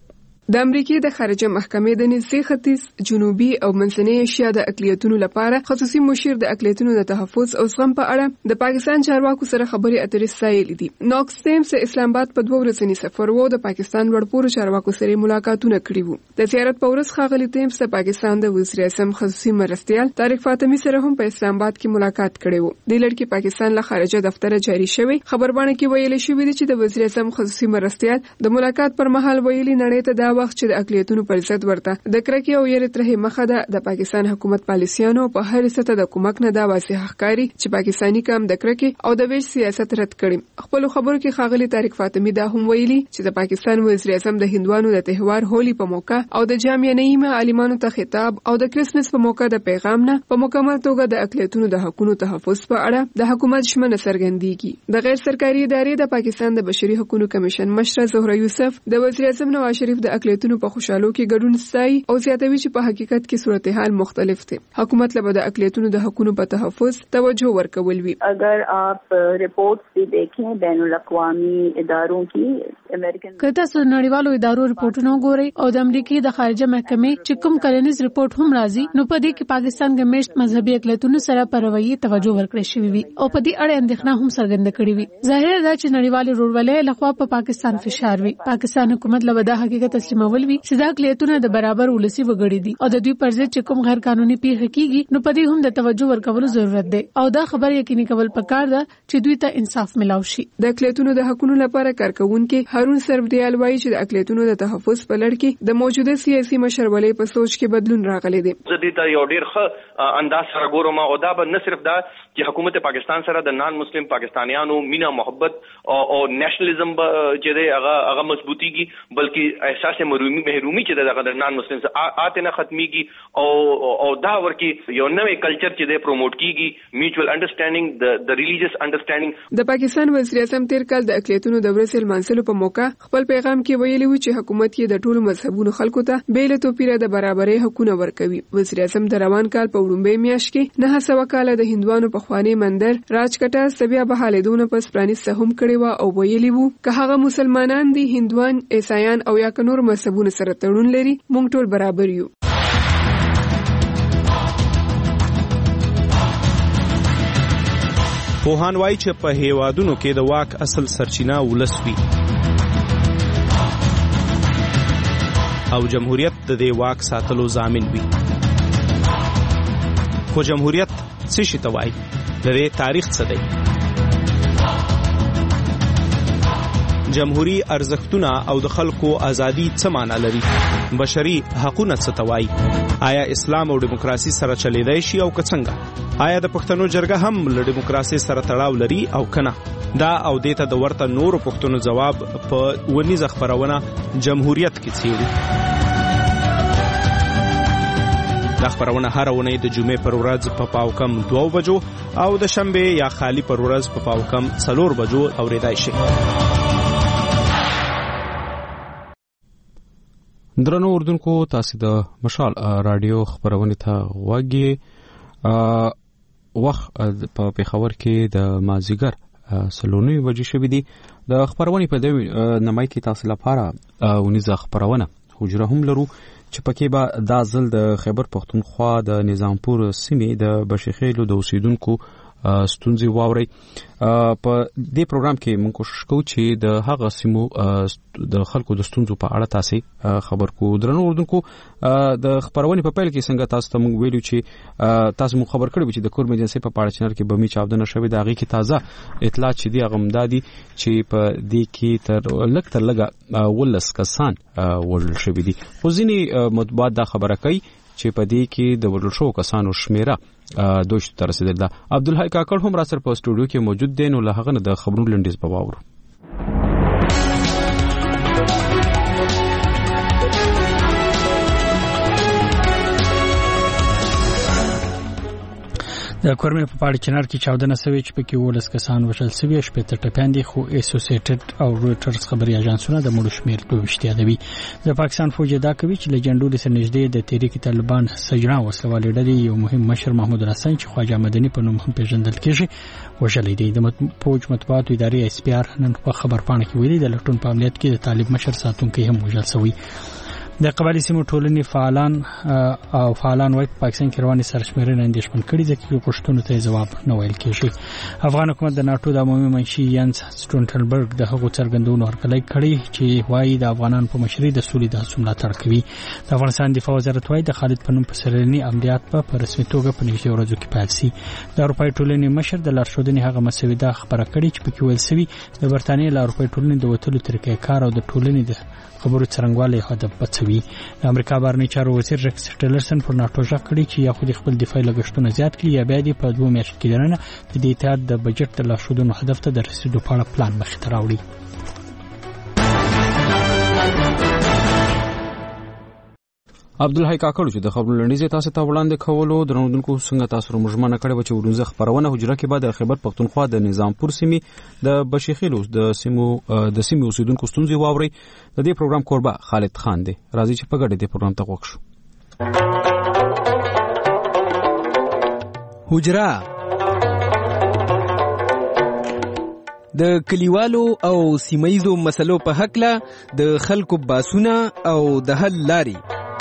Speaker 20: د امریکای د خارجه محکمې د نږدې ختیځ جنوبي او منځنۍ ایشیا د اقلیتونو لپاره خصوصي مشیر د اقلیتونو د تحفظ او زغم په اړه د پاکستان چارواکو سره خبرې اترې سایلې دي. نوکس ټیمز اسلام آباد په 2 ورځنی سفر وو د پاکستان لوړپوړو چارواکو سره ملاقاتونه کړي وو. د زیارت په ورځ ښاغلي ټیمز د پاکستان د وزیر اعظم خصوصي مرستیال طارق فاطمی سره هم په اسلام آباد کې ملاقات کړي وو. د لړ کې پاکستان له خارجه دفتر جاری شوی خبربانه کې ویل شوی دی چې د وزیر اعظم خصوصي مرستیال د ملاقات پر مهال ویلي نړۍ ته دا وخت چې د اقلیتونو پر ضد ورته د کرکې او یې ترې مخه ده د پاکستان حکومت پالیسیانو په هر سطح د کومک نه دا واضح ښکاری چې پاکستانی کم د کرکې او د ویش سیاست رد کړي. خپل خبرو کې ښاغلي طارق فاطمی دا هم ویلي چې د پاکستان وزیر اعظم د هندوانو د تهوار هولي په موقع او د جامع نعیمه عالمانو ته خطاب او د کریسمس په موقع د پیغام نه په مکمل توګه د اقلیتونو د حقوقو تحفظ په اړه د حکومت ژمنه څرګندېږي. د غیر سرکاري ادارې د پاکستان د بشري حقوقو کمیشن مشره زهره یوسف د وزیر اعظم نواز شریف د اقلیتونو په خوشحالو کې ګډون ستایي او زیاتوي چې په حقیقت کې صورتحال مختلف دي. حکومت له د اقلیتونو د حقوقو په تحفظ توجه ورکول وی.
Speaker 21: اگر آپ رپورٹس بھی دیکھیں بین الاقوامی اداروں کی امریکن
Speaker 14: کته سو نړیوالو ادارو رپورټونه ګوري او د امریکای د خارجه محکمې چې کوم کلنیز رپورټ هم راځي نو په دې کې پاکستان ګمشت مذهبي اقلیتونو سره پروي توجه ورکړې شوی وي او په دې اړه اندېښنه هم څرګنده کړې وي. ظاهر ده چې نړیوال ورولې لخوا په پاکستان فشار وي. پاکستان حکومت له دا حقیقت تسلیمول وي چې دا اقلیتونه د برابر ولسی وګړي دي او د دوی پر ضد چې کوم غیر قانوني پیښه کیږي نو په دې هم د توجه ورکولو ضرورت دی او دا خبر یقیني کول پکار ده چې دوی ته انصاف ملاو شي.
Speaker 20: د اقلیتونو د حقوقو لپاره کارکونکو هارون سرفدیال وایي چې د اقلیتونو د تحفظ په لړ کې د موجوده سیاسي مشرولې په سوچ کې بدلون راغلی دی.
Speaker 22: زه دې ته یو ډیر ښه انداز سره ګورم او دا به نه صرف دا چې حکومت پاکستان سره د نان مسلم پاکستانیانو مینا محبت او نېشنلزم چې دی هغه مضبوطیږي بلکې احساس محرومي چې د نان مسلم آتے نه ختميږي او دا ورکی یو نوې کلچر چې دی پروموټ کیږي میوچوال انډرستانډینګ د ریلیجیس انډرستانډینګ.
Speaker 20: د پاکستان وزیر اعظم تیر کال د اقلیتونو د ورځې لمانځلو په موقع خپل پیغام کې ویلي و چې حکومت یې د ټولو مذهبونو خلکو ته بیل توپیر د برابرۍ حقوق ورکوي. وزیر اعظم د روان کال په وړاندې میاشت کې 900 کال د هندوانو په خواني مندر راجکټا سبیا بحالېدونه پس پرانیسته هم کړي و او ویلي وو که هغه مسلمانان دي هندوان عیسایان او یا نور مذهبونو سره تړون لري موږ ټول برابر یو.
Speaker 23: پوهان وایي چې په هیوادونو کې د واک اصل سرچینه ولس وي او جمهوریت د دې واک ساتلو ضامن وي. خو جمهوریت څه شي ته وایي؟ د دې تاریخ څه دی؟ جمهوری ارزښتونه او د خلکو ازادي څه معنی لري؟ بشري حقوقونه څه ته وایي؟ آیا اسلام او دیموکراسي سره چلیدای شي او که څنګه؟ آیا د پښتنو جرګه هم له دیموکراسي سره تړاو لري او کنه؟ دا او دیته د ورته نورو پښتنو جواب په ونیزه خبرونه جمهوریت کې څیړي. دا خبرونه هر اونۍ د جمعې پر ورځ په پاوکم 2 بجو او د شنبه یا خالی پر ورځ په پاوکم 4 بجو اوریدای شي.
Speaker 1: درنو اردوونکو تاسو د مشال رادیو خبرونه ته واګي وخت په پیښور کې د مازیګر سلونی بجې شوې دي. د خبرونه په دې نمای کې تاسو لپاره ونیزه خبرونه حجره هم لرو چې پکې به دا ځل د خیبر پختونخوا د نظامپور سیمې د بشخیلو د اوسیدونکو ستونزې واوري. په دې پروګرام کې موږ کوشش کوو چې د هغه سیمو د خلکو د ستونزو په اړه تاسو خبر کو. درنو اردوونکو د خبرونه په پیل کې څنګه تاسو ته موږ ویلو چې تاسو مو خبر کړی چې د کورم ایجنسی په پاړه چنر کې بمی چاودنه شوې د هغه کې تازه اطلاع چې دی غمدادي چې په دې کې تر لګه ولس کسان وړل شوې دي. خو ځینې مطبوعات دا خبره کوي چې په دې کې د وړل شو کسانو شمیره دوشت تر رسیدل ده. عبدالحی کاکړ هم را سره په سټوډیو کې موجود دی نو له هغه نه د خبرونو لنډیز په واورو.
Speaker 2: د کورمه په پاړ چنار کې چاودنه سوي چې پکې ولس کسان وشل سوي شپته ټپیان دي. خو اسوسییټډ او رويټرز خبري اژانسونه د مړو شمیر 22 یادوي. د پاکستان فوج دا کوي چې لجندول سره نږدې د تحریک طالبان سجنا وسلوالې ډلې یو مهم مشر محمود حسن چې خواجه مدني په نوم هم پیژندل کېږي وشلې دي. د فوج مطبوعات ادارې اس پی آر نن په خبر پاڼه کې ویلي د لټون په عملیات کې د طالب مشر ساتونکي هم وژل شوی. د قبایلی سیمو ټولنې فعالان وايي پاکستان کې رواني سرشمېرنه اندېښمن کړي ځکه پښتون ته جواب نه ویل کېږي. افغان حکومت د ناتو د عمومي منشي ینس سټولټنبرګ د هغو څرګندونو هرکلی کړی چې وايي د افغانانو په مشرۍ د سولې د هڅو ملاتړ کوي. د افغانستان دفاع وزارت وايي د خالد پنوم په سرلني عملیات په رسمي توګه په نږدې ورځو کې پیل شي. د اروپای ټولنې مشر د لارښودنې هغه مسوده خبره کړې چې پکې ویل شوی د برتانیې له اروپای ټولنې د وټلو طریقې کار او د ټولنې د خبرو څرنګوالی هدف بچوي. د امریکا بهرنی چارو وزیر ریکس ټیلرسن پر ناتو ژغ کړی چې یا خو خپل دفاعي لګښتونه زیات کړي یا بیا د په 2 میاشتو کې درنه د دې اتحاد د بجټ د لاشودونو هدف ته د رسیدو په اړه پلان مخې ته راوړي.
Speaker 1: عبدالحی کاکړ چې د خبرونو لنډیز تاسو ته وړاندې کولو درنوونکو څنګه تاسو مجمنه کړې و چې ورونځه خبرونه حجره کې بعد خیبر پختونخوا د نظامپور سیمې د بشخیلو د سیمې اوسیدونکو ستونزې واوري. د دې پروګرام کوربه خالد خان دی. راځي چې په ګډه دې پروګرام ته وښو.
Speaker 7: حجره د کلیوالو او سیمایزو مسلو په حق له د خلکو باسونه او د حل لاري.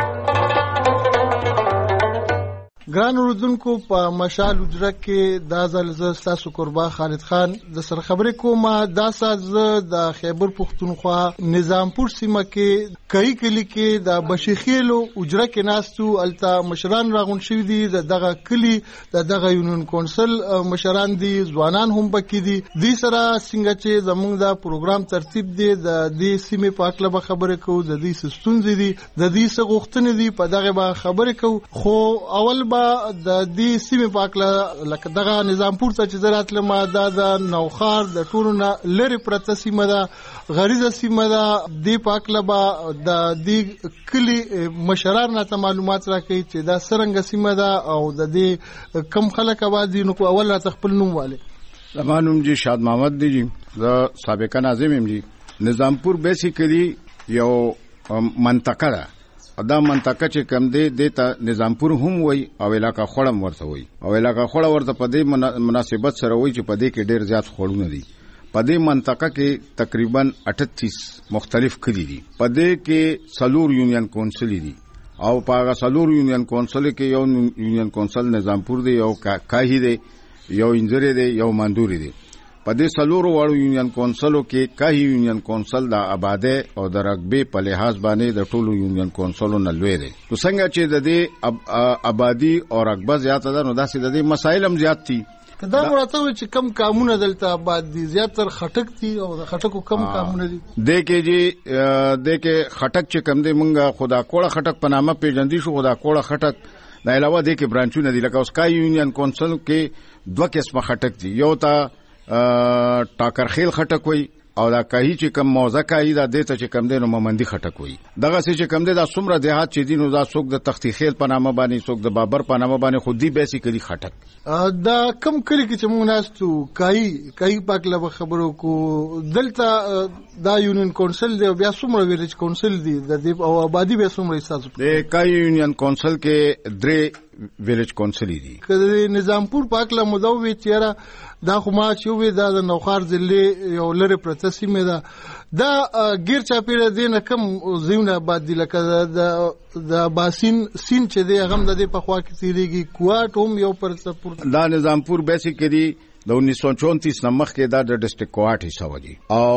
Speaker 8: ګران اوردونکو په مشال حجره کې دا ځل زه تاسو قربا خالد خان د سر خبرې کوم. دا ساز د خیبر پختونخوا نظامپور سیمه کې کای کلی کې د بشخیلو حجره کې ناستو التا مشران راغون شوی دي. دغه کلی دغه یونین کونسل مشران دي ځوانان هم پکې دي. د سره څنګه چې زموږ د پروګرام ترتیب دی د دې سیمه په اړه به خبرې کوو. د دې ستونزې دي د دې څه غوښتنې دي په دغه به خبرې کوو. خو اول د دې سیمه پاکله لکه دغه نظامپور ته چې زراعت لمه د نوخار د ټولو نه لری پرته سیمه ده غریزه سیمه ده. دې پاکله به د دې کلی مشران ته معلومات راکړي چې دا سرنګ سیمه ده او د دې کم خلک آباد دي. نو اول را خپل نوم والے
Speaker 9: زمانوم جی شاد محمد دی جی د سابقہ ناظم ام جی. نظامپور بیسیکلی یو منطقه ده. دا منطقه چې کم دی د نظامپور هم وای او علاقہ خړم ورته وای او علاقہ خړ ورته په دې مناسبت سره وای چې په دې کې ډیر زیات خړونه دي. په دې منطقه کې تقریبا 38 مختلف کلی دي. په دې کې سلور یونین کونسل دي او په هغه سلور یونین کونسل کې یو یونین کونسل نظامپور دی یو کاهی دی یو انځری دی یو مندوري دی. په دې سلورو واړو یونین کونسلو کې کاهی یونین کونسل د آباده او د رقبې په لحاظ باندې د ټولو یونین کونسلو نه لوی دی. نو څنګه چې د دې آبادی او رقبه زیاته ده نو داسې د دې مسایل هم زیات دي.
Speaker 8: دا مراتب چې کم کامونه دلته آباد دي زیاتره خټک دي او د خټکو کم کامونه دي.
Speaker 9: د کې خټک چې کم دی مونږه خدا کوړه خټک په نامه پیژندې شو. خدا کوړه خټک د علاوه د کې برانچونه دي لکه اوس کای یونین کونسل کې 2 قسمه خټک دي. یو تا ټاکرخیل خټک وي او دا کای چې کم موزه کای دا دته چې کم دینو ممندي خټک وي دغه چې کم دی دا څومره دیهات چې دینو دا څوک د تختی خیل په نامه باندې څوک د بابر په نامه باندې خودي بیسیکلی خټک
Speaker 8: دا کم کلی کې چې موږ ناستو کای پاک له خبرو کو دلته دا یونین کونسل دی بیا څومره ویلیج کونسل دی د دې او آبادی به څومره حساب
Speaker 9: دی کای یونین کونسل کې درې ویلیج کونسل دي
Speaker 8: کله نظامپور پاک له مدوي چیرې دا خو ما چې وې دا د نوخار ضلع یو لری پروسس می دا غیر چاپیره دینه کم زیونه آباد دي لکه د باسین سین چې دی غم د په خوا کې تیریږي کوټ هم یو پر سپورت
Speaker 9: دا نظامپور بیسیکلی د 1934 نمخ کې دا د ډیسټریکټ کوارټ حصہ وږي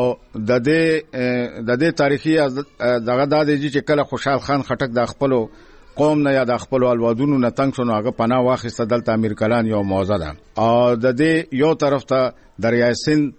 Speaker 9: او د دې تاریخي دغه د دې چې کله خوشحال خان خټک د خپلو قوم نه یا د خپل الوادونو نه تنگ شنو هغه پناه واخیسته دلته امیر کلان یو موضوع ده او د دې یو طرف ته دریای سند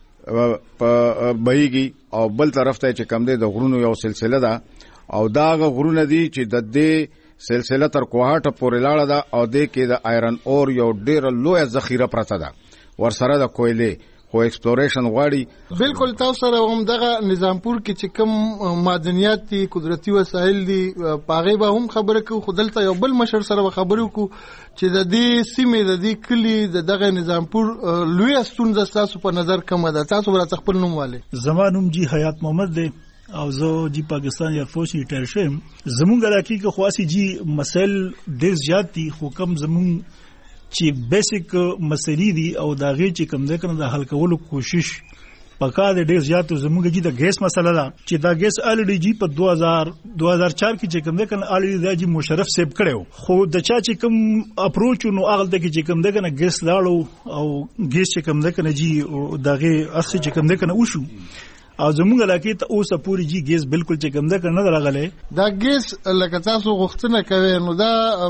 Speaker 9: په بهيږي او بل طرف ته چې کم دی د غرونو یو سلسله ده او دا غرونه دي چې د دې سلسله تر کوهاټ پورې لاړه ده او د کې د آیرن اور یو ډیر لوی ذخیره پرته ده ورسره د کویلې خو ایکسپلوریشن غواړي
Speaker 8: بالکل تاسو سره هم دغه نظامپور کې چې کوم معدنیات دي قدرتي وسایل دي پاغه به هم خبره کو خدلته یو بل مشر سره خبرو کو چې د دې سیمې د دې کلی دغه نظامپور لوی استونزه تاسو په نظر کومه ده تاسو ورته خپل نوم والے
Speaker 4: زمانوم جی حیات محمد دی او زه جی پاکستان ایئر فورس ریټایر شوم زمونږ علاقې کې خاصي جی مسائل ډېر زیات دي خو کم زمونږ چې بیسیک مسلې دي او دا غي چې کوم ځکه د حل کولو کوشش پکا د ډیر زیات زموږ جی د ګیس مسله ده چې دا ګیس الډی جی په 2004 کې چې کوم ځکه الډی دا جی مشرف سیب کړو خو د چا چې کوم اپروچ نو اغل ته چې کوم ځکه ګیس لاړو او ګیس چې کوم ځکه جی دغه اخی چې کوم ځکه وشو او زموږ علاقې ته اوسه پوری جی ګیس بالکل چې کوم ځکه نه راغله
Speaker 8: دا ګیس لکه تاسو غوښتنه کوي نو دا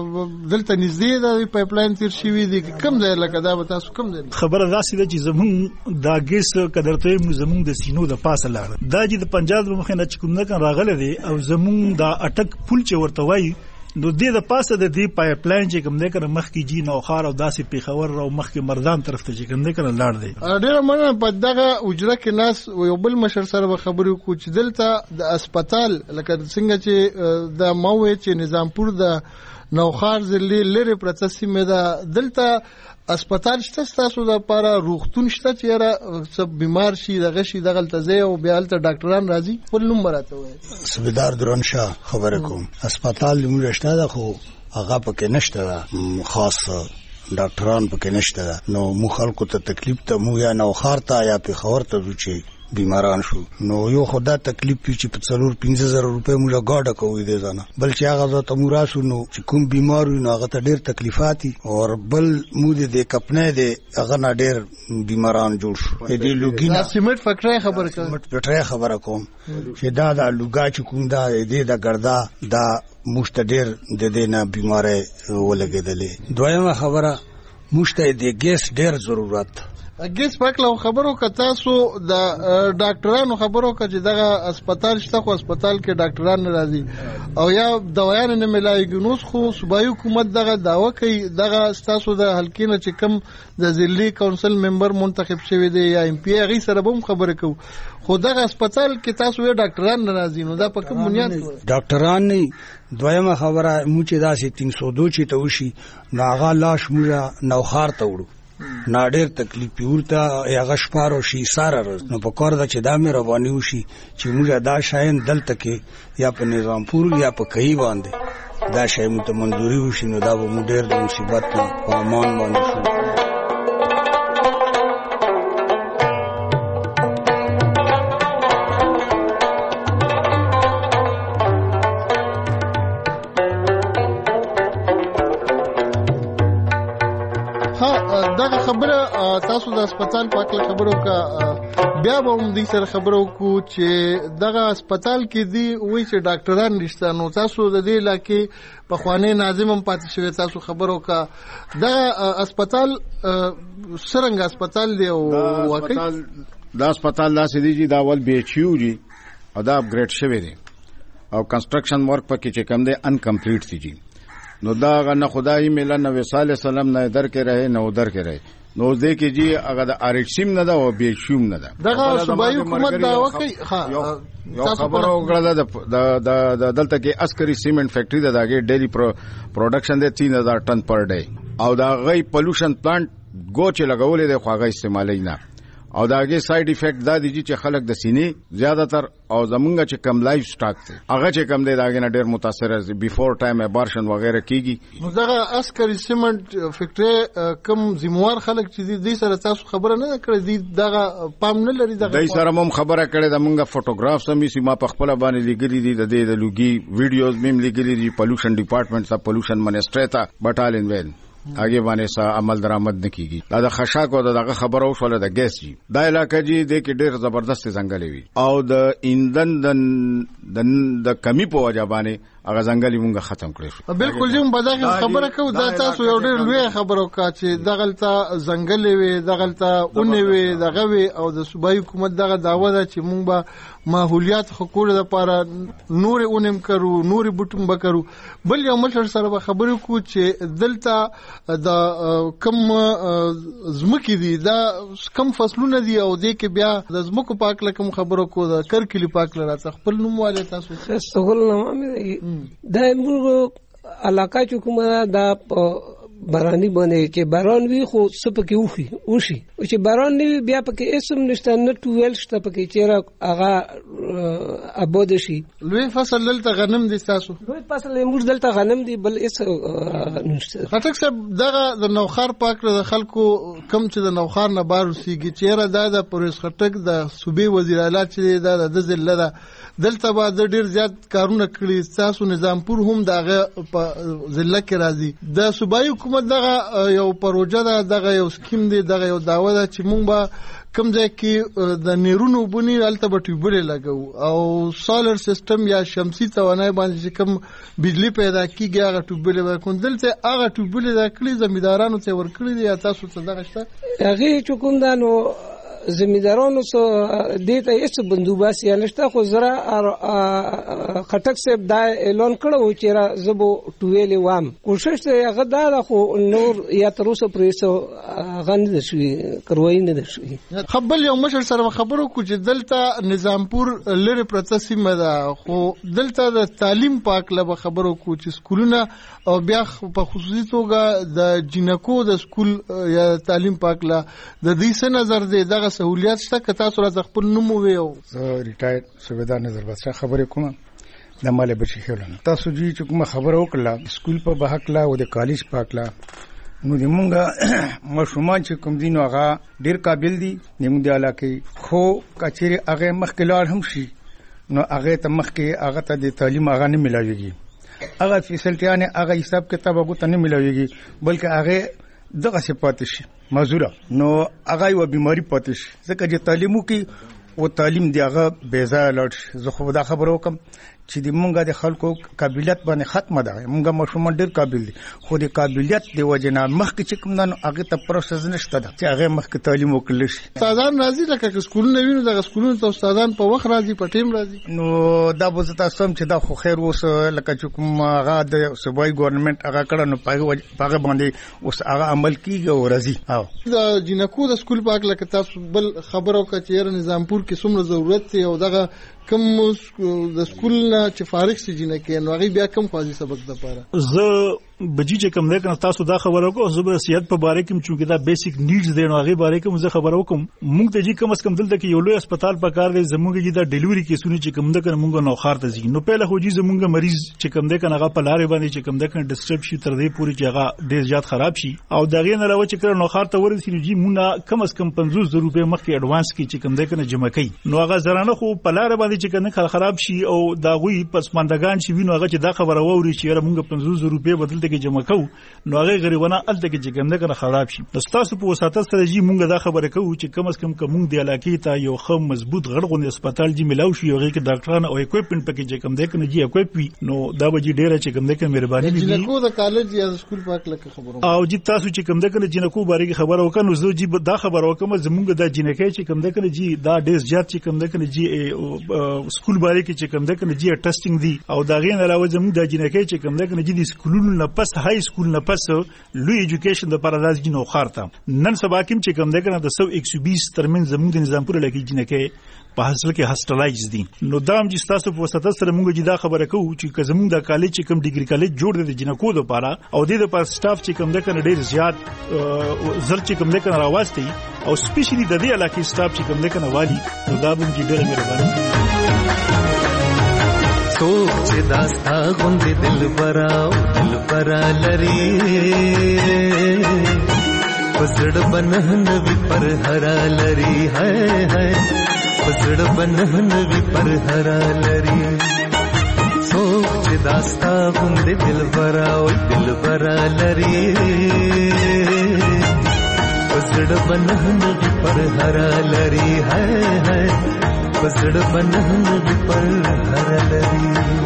Speaker 8: دلته نږدې د پایپ لاین تیر شوی دی کم ځای لکه دا به تاسو کم ځای
Speaker 4: خبره راسي ده چې زموږ دا ګیس قدرته زموږ د سینو د پاسه لاړ دا چې د پنجاب مخه نه کوم ځکه راغله دی او زموږ دا اٹک پل چې ورته وای نو د پاسه د دې پایپ لاین چې کوم ځکه مخ کې جی نوخار او داسې پیښور او مخ کې مردان طرف ته چې کوم ځکه لاړ دی
Speaker 8: ډېر مننه په دغه اجره کې ناس یو بل مشر سره خبرو کو چې دلته د هسپتال لکه څنګه چې د موې چې نظامپور د نوخار ضلع لری پروسس مې دا دلته هسپتال شته تاسو د لپاره روغتون شته چې سب بیمار شي دغه شي دغه تزه او بیا ته ډاکټران راځي خپل نوم راته وایي
Speaker 10: سبیدار درون شاه خبره کوم هسپتال موږ شته ده خو هغه پکې نشته ده خاص ډاکټران پکې نشته ده نو مو خلکو ته تکلیف ته مو یا نوخار ته یا په خبر ته چې بیماران شو نو یو خدا تکلیف چې په 4-5000 روپے موږ گاډه کوي دې ځنه بل چې هغه ته موراسو نو چې کوم بیمار وي نو هغه ته ډېر تکلیفات او بل مود دې کپنه دې هغه نه ډېر بیماران جوړ شو دې لوګینا
Speaker 8: سیمټ فکټری خبره کوم
Speaker 10: سیمټ فکټری خبره کوم چې دا لوګا چې کوم دا دې د ګردا دا مشتډر د دې نه بیماره ولګېدلې دویمه خبره مشته دې ګیس ډېر ضرورت
Speaker 8: ګیس پاکلو خبرو که تاسو د ډاکټرانو خبرو که چې دغه هسپتال شته خو هسپتال کې ډاکټران نه راځي او یا دوايان نه ملایږي نو خو صوبایي حکومت دغه داوا کوي دغه تاسو د حلقې نه چې کم د ضلعي کونسل ممبر منتخب شوی دی یا ام پی غي سره به خبره کوو خو دغه هسپتال کې تاسو یې ډاکټران نه راځي نو دا په کوم بنیاد
Speaker 10: ډاکټران نه دویمه خبره مو چې داسې 302 چې ته وشي نو هغه لاش موږ نوخار ته وړو ناډر تکلیف ورته هغه شپارو شي ساره نو په کار دا چې دا مې رواني وشي چې موږ دا شاین دلته کې یا په نظامپور یا په کای باندې دا شای مو ته منځوري وشي نو دا به مو ډېر د مصیبت په امان باندې شو
Speaker 8: خبره تاسو د هسپتال په اړه خبرو کا بیا به هم دې سره خبرو کو چې دغه هسپتال کې دی وای چې ډاکټران نشته نو تاسو د دې لکه په خوانه ناظم هم پاتې شوی تاسو خبرو کا د هسپتال سرنګ هسپتال دی او واقعي
Speaker 9: د هسپتال داسې دی چې دا ول بي ایچ یو جی او دا اپګریډ شوی دی او کنسټرکشن ورک پکې چې کم دی ان کمپلیټ دی نو دا غنه خدای ملن نبی صلی الله علیه وسلم نه در کې رہے نه ادھر کې رہے نو دې کې جی هغه د RHC نه ده او BHU نه ده
Speaker 8: دغه صوبایي حکومت دا وکي
Speaker 9: یو خبره وکړه د دلته کې عسکري سیمنٹ فیکټری ده داګه ډیلی پروډکشن ده 3000 ټن پر ډے او دا غي پولوشن پلانټ ګوچ لګولې د خواغه استعمالي نه او داګه ساید افیکټ دا دي چې خلک د سینې زیاده تر او زمونږ چې کم لایف سټاک دي هغه چې کم دی داګه نه ډیر متاثر دي بیفور ټایم ابارشن وغیرہ کیږي
Speaker 8: نو دا عسکري سیمنٹ فیکټری کم ذمہوار خلک چې دي سره تاسو خبره نه کړې دي دغه پام نه لري دغه
Speaker 9: دای سره هم خبره کړې د مونږه فوټوګرافز هم سي ما په خپل باندې لګري دي د لوګي ویډیوز مم لګري دي پولوشن ډپارټمنټ سره پولوشن منسټری ته بټالین وین اگے باندې سا عمل درآمد نکېږي دا د خشاک او دغه خبرو شول د ګیس جی دا علاقہ جی د کې ډېر زبردست ځنګلې وي او د ایندن د کمی په وجه باندې هغه ځنګلې مونږه ختم کړې شو
Speaker 8: بالکل یم بداغه خبره کو دا تاسو یو ډېر لوی خبرو کا چې دغلته ځنګلې وي دغلته اونې وي دغه وي او د صوبایي حکومت دغه داوا ده چې مونږ به ماحولیات حقوق لپاره نور اونم کرو نور بوټم بکرو بل یو مشر سره خبرو کو چې دلته د کم زمکې دي دا کم فصلونه دي او د کې بیا د زمکو پاک لکم خبرو کو د کرکلی پاک لراته خپل نوم والے تاسو
Speaker 3: سغل نامه دا موږ علاقه چې کومه دا باراني باندې چې باران وي خو سپکه وشي چې باران نه بیا پکې اسم نشته نه ټویل شته پکې چې هغه ابود شي
Speaker 8: لوی فصل دلته غنم دي تاسو
Speaker 3: لوی فصل موږ دلته غنم دي بل اس نشته
Speaker 8: خټک صاحب دغه د نوخار پاک د خلکو کم چې د نوخار نه بار وسیږي چې دا د پرویس خټک د صوبې وزیر اعلی چې د ضلع ده دلته به د ډیر زیات کارونه کړی تاسو نظامپور هم دغه په ضلع کې راځي د صوبایي حکومت دغه یو پروژه ده دغه یو سکیم دی دغه یو داوا ده چې مونږ به کوم ځای کې د نیرونو بونی الته به ټیوبل لګو او سولر سیستم یا شمسي توانای باندې کوم بجلی پیدا کیږي هغه ټیوبل به کوندل ته هغه ټیوبل د کلی زمیدارانو ته ورکړي دي تاسو ته دغه شته
Speaker 3: هغه چې کوم دانو زمیدارانو سره دته هیڅ بندوباس یا نشته خو زرا خټک صاحب دا اعلان کړو چې را زبو ټویل وام کوشش ته هغه دا خو نور یا تر اوسه پرې غند شي کروي نه شي
Speaker 8: خپل یو مشر سره خبرو کو چې دلته نظامپور لری پروسس مده خو دلته د تعلیم پاک له خبرو کو چې سکولونه او بیا په خصوصي توګه د جنکو د سکول یا تعلیم پاک له د دې څه نظر دی دغه سہولیات شته که تاسو را خپل نوم ویو
Speaker 5: زه ریټایر صوبیدار نظر بادشاہ خبرې کوم د مال بچی خلونه تاسو جی چې کوم خبره وکړه سکول په بحقلا او د کالج پاکلا نو د مونږه مشومان چې کوم دینو هغه ډیر قابل دي نیمه د علاقې خو کچېره هغه مخکلار هم شي نو هغه ته مخکې هغه ته د تعلیم هغه نه ملایږي هغه فیسلټیانه هغه حساب کتاب هغه ته نه ملایږي بلکې هغه دغه صفات شي مزوره نو هغه یو بیماری پاتې شي ځکه چې تعلیمو کې او تعلیم دی هغه بیزا لړ زه خو دا خبرو کوم چې د مونږه د خلکو قابلیت باندې ختمه ده مونږه مشومان ډیر قابل دي خو د قابلیت دی وجنه مخکې چې کوم نن هغه ته پروسس نشته ده چې هغه مخکې تعلیم وکړي شي
Speaker 8: استادان راځي لکه سکولونه وینو د سکولونو ته استادان په وخت راځي په ټیم راځي
Speaker 5: نو دا به تاسو هم چې دا خو خیر اوس لکه چې کوم هغه د صوبایي ګورنمنت هغه کړه نو پاغه باندې اوس هغه عمل کیږي او راځي او
Speaker 8: د جنکو د سکول پاک لکه تاسو بل خبرو کچېره نظامپور کې څومره ضرورت دی او دغه کوم د سکول نه چې فارغ سي جنکه نو هغه بیا کوم خوازي سبق د پاره
Speaker 4: زه بجی چې کوم نه تاسو دا خبره کو زبر سیادت په باره کې چې دا بیسیک نیډز دی نو هغه باره کې زه خبره وکم موږ ته چې کم اس کم دلته کې یو لوی هسپتال په کار دی زموږ چې دا ډیلیوري کیسونه چې کوم د موږ نو خار ته ځي نو پهله خو چې زموږ مریض چې کوم د کنه په لارې باندې چې کوم د کنه ډسټرب شي تر دې پوري چې هغه ډیر زیات خراب شي او دغه نه راو چې کړه نو خار ته ورسېږي چې موږ کم اس کم 500 روپے مخکې اډوانس کې چې کوم د کنه جمع کړي نو هغه زرانه خو په لارې باندې چې کنه خراب شي او دا غوي پسماندگان شي وینو هغه چې دا خبره ووري چې موږ 500 روپے بدلته کې جمع کوو نو هغه غریبانه الته کې چې کوم نه کنه خراب شي تاسو په وساته سره جی مونږ دا خبره کوو چې کم اس کم کوم دی علاقې ته یو خو مضبوط غړغون هسپتال جی ملاو شي هغه کې ډاکټرانو او اکوپمنټ پکې چې کوم دی کنه جی اکوپمنټ نو دا به جی ډیره چې کوم دی کنه مهرباني دي
Speaker 8: جنکو د کالج یا سکول پاک لکه خبرو
Speaker 4: او جی تاسو چې کوم دی کنه جنکو باره کې خبره وکړو زه جی دا خبره وکم زمونږ د جنکې چې کوم دی کنه جی دا ډیر زیات چې کوم دی کنه جی سکول باره کې چې کوم دی کنه جی ټیسټینګ دی او دا غین علاوه زمونږ د جنکې چې کوم دی کنه جی د سکولونو نه پس های سکول نه پس لوی ایجوکیشن د پاراداز جنو خارته نن سبا کوم چې کوم دغه د 120 ترمن زموږ د نظام پور لکه جنکه په حاصل کې هاستلایز دي نو دام چې تاسو په وسته سره موږ جدا خبره کوو چې زموږ د کالج چې کوم ډیګري کالج جوړ دي جنکو د پاره او د لپاره سټاف چې کوم د کنه ډیر زیات زر چې کوم د کنه راوستي او سپیشلی د دې علاقې سټاف چې کوم د کنه والی نو دا به ډیر مهرباني
Speaker 11: سوچ داستا غوندې دل برا لري پسړ بنهن وی پر هرا لري ہے پسړ بنهن وی پر هرا لري سوچ داستا غوندې دل برا لري پسړ بنهن وی پر هرا لري ہے پسړ بنهن وی پر هرا لري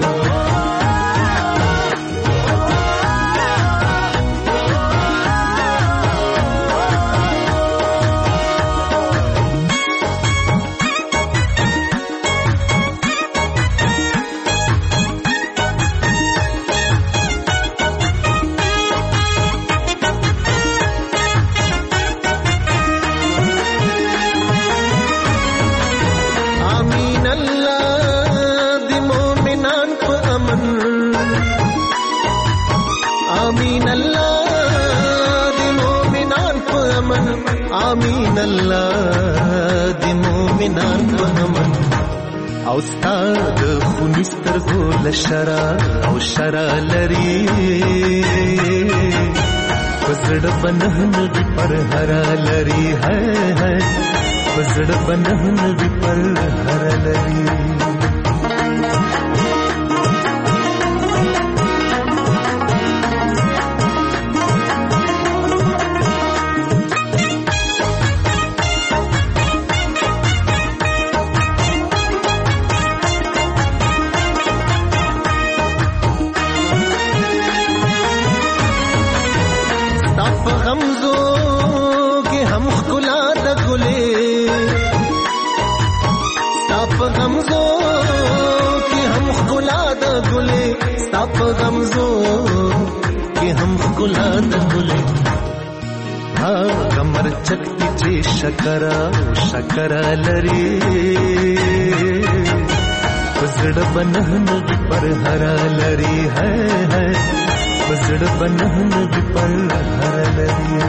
Speaker 11: آمین الله د مومنان په امن او استاد خونستر ګول شرا او شرا لري پسړ بنهن دی پر هرا لري ہے پسړ بنهن دی پر هرا لري غمزو कि हम गुलाद गुले हाँ कमर चकती चे शकरा लरी पसड़ बनहन पर हरा लरी है पसड़ बनहन पर हरा लरी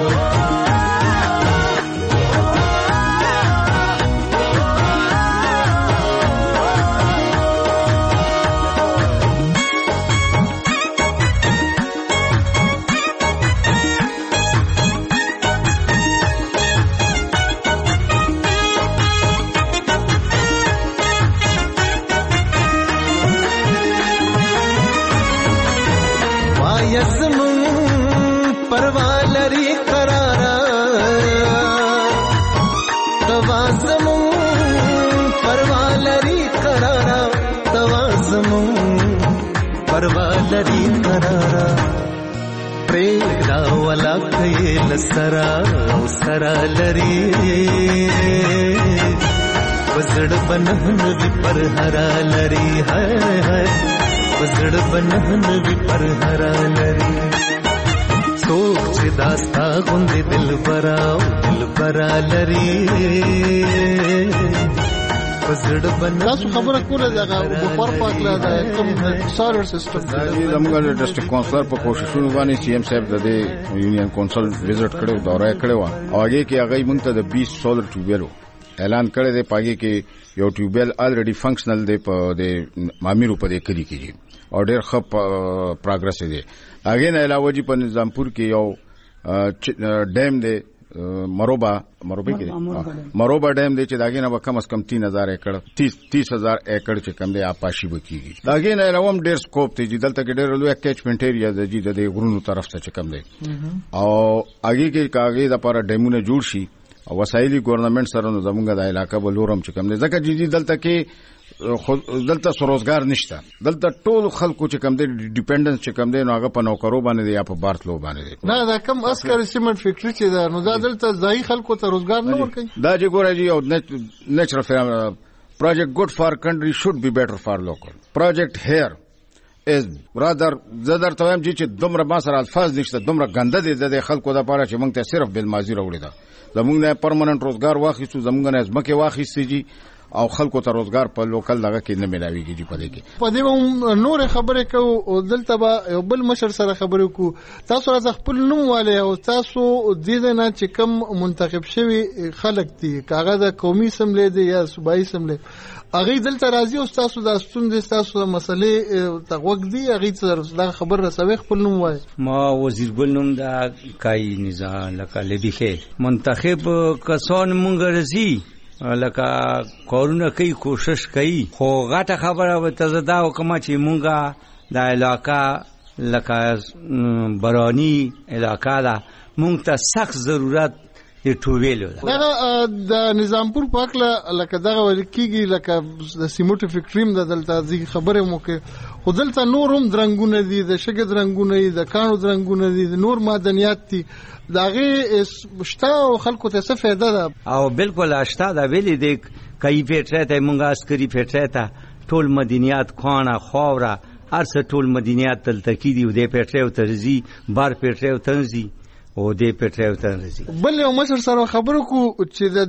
Speaker 11: परवालरी करारा प्रेगदा वाला कये सरा लरी पसड़ बनहन भी पर हरा लरी है पसड़ बनहन भी पर हरा लरी सोच दास्ता गुंदे दिल बरा लरी
Speaker 8: تاسو خبره کوله دغه بخار پاکله د کوم سولر سیستم
Speaker 9: زموږ د ډسټریکټ کونسلر په کوششونو باندې سی ام صاحب د یونین کونسل وزټ کړو دورې کړو او هغه کې هغه موږ ته د 20 سولر ټیوبلو اعلان کړی دی پاګه کې یو ټیوبل الریډي فنکشنل دی په د مامیرو په دې کلی کې او ډېر ښه پروګرس دی هغه نه علاوه جی په نظامپور کې یو ډیم دی مروبا ډیم دی چې داګه نه کم از کم 3000 ایکڑ 30000 ایکڑ چې کم دی آپاشي وکیږي داګه نه علاوه ډېر سکوپ دی چې دلته کې ډېر لوی کیچمنټ ایریا دی د غرونو طرف ته چې کم دی او هغه کې کاغې د لپاره ډیمونه جوړ شي او وسایلی ګورنمنت سره نو زمونږ د علاقې بلورم چې کم دی ځکه چې دلته کې دلته سروزګار نشته دلته ټول خلکو چې کم دی ډیپندنس چې کم دی نو هغه په نوکرو باندې یا په بارتلو باندې دی
Speaker 8: نه دا کم اسکر سیمنټ فیکټری چې دا نو دا دلته ځای خلکو ته روزګار نه ورکوي
Speaker 9: دا چې ګورای جی او نیچرل پروجیکټ ګډ فار کنټری شوډ بی بیټر فار لوکل پروجیکټ هیر از برادر زه درته وایم چې دومره ما سره الفاظ نشته، دومره ګنده دي د خلکو دپاره چې موږ ته صرف بالماضي راوړې ده. زموږ نه پرمننت روزګار واخیستو، زموږ نه ځمکې واخیستې جي او خلکو ته روزګار په لوکل دغه کې نه ملاويږي جی.
Speaker 8: په دې نور خبرې کو او دلته به بل مشر سره خبرې کو. تاسو راځه خپل نوم والے او تاسو دې نه چې کم منتخب شوی خلک دي، کاغه د قومي سملې دي یا صوبایي سملې، هغه دلته راځي او تاسو د ستوندې تاسو د مسلې تغوګ دي، هغه سره خبر رسوي. خپل نوم وای.
Speaker 6: ما وزیر ګل نوم دا کای نظام لکه لبیخه منتخب کسان مونږ رزي لکه کارونه کوي، کوشش کوي، خو غټه خبره و ته دا وکما چې مونږه د علاقه لکه برانی علاقه دا مونږ ته سخت ضرورت د ټوویلو
Speaker 8: دا د نظامپور پاکله لکه دغه ولکیږي لکه د سیمټو فکټریم د دلته ځي خبره مو کې. خو دلته نور هم درنګونه دي، د شګه درنګونه دي، د کانو درنګونه دي، د نور معدنیات دي، داغه شته او خلکو ته څه فائدہ ده؟
Speaker 6: او بالکل اشته دا ویلې د کای فټره ته مونږه عسکري فټره ته ټول مدینیات خانه خاوره ارسه ټول مدینیات تل تکیدی او د فټره ترزی بار فټره تنزی او د پټریو تنزي.
Speaker 8: بل یو مشر سره خبرو کو چې د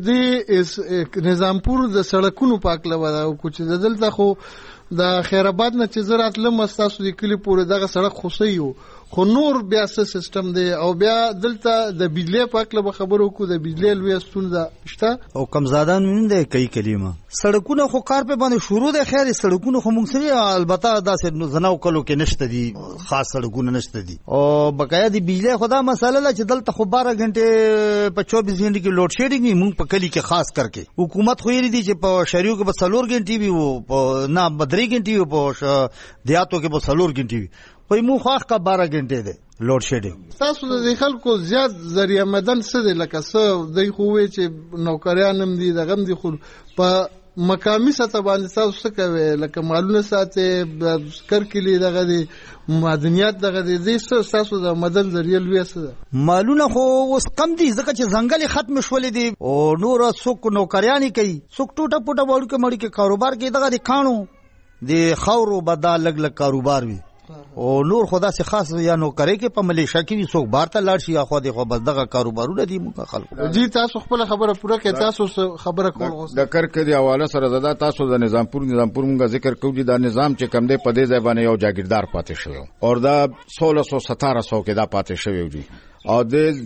Speaker 8: دې نظامپور د سړکونو پاکله ودا او چې د دلته خو د خیرآباد نه چې زراعت لمستاسو د کلی پورې دغه سړک خوسیو، خو نور بیا سیستم دی او بیا دلته د بجلی پاکله خبرو کو د بجلی لوی ستونزه شته
Speaker 15: او کمزادان مين دی کوي کلمه سړکونه خو کار په باندې شروع دی. خیر سړکونه خو موږ سره البته داسې زناو کلو کې نشته دي، خاص سړکونه نشته دي او بقایا د بجلی خدا مسله چې دلته خو 12 غنټه په 24 غنټه کې لوډ شیډینګ موږ په کلی کې خاص کرکه حکومت خو یې دي چې په شهرونو کې په 4 غنټې وي او په نه 3 غنټې وي، په دیاتو کې په 4 غنټې وي، په مو خاص کا 12 غنټې ده لوډ شیډینګ.
Speaker 8: تاسو د خلکو زیات ذریعہ مدن څه دی لکه څه د خوې چې نوکریان هم دي دغه هم دي، خو په مقامی سطح باندې تاسو څه کوي لکه مالونه ساتي کرکلی دغه دي معدنیات دغه دي تاسو د مدن ذریعہ لوي څه
Speaker 15: مالونه خو اوس کم دي ځکه چې ځنګل ختم شول دي او نور څوک نوکریانی کوي، څوک ټوټه پټه وړو کې مړی کې کاروبار کوي، دغه دي کانو د خاورو بدل لګ لګ کاروبار وي او نور خدا سے خاص یا نو کرے کې په ملیشیا کې څوک بارته لاړ شي یا خو د بس دغه کاروبارونه دي موږ خلکو.
Speaker 8: جی تاسو خپل خبره پوره کړئ، تاسو خبره کوم
Speaker 9: د کرکې دی حواله سره زدا تاسو د نظامپور موږ ذکر کوو چې دا نظام چې کم دی په دې ځای باندې یو جاگیردار پاتې شوی او دا 1617 کې دا پاتې شوی دی او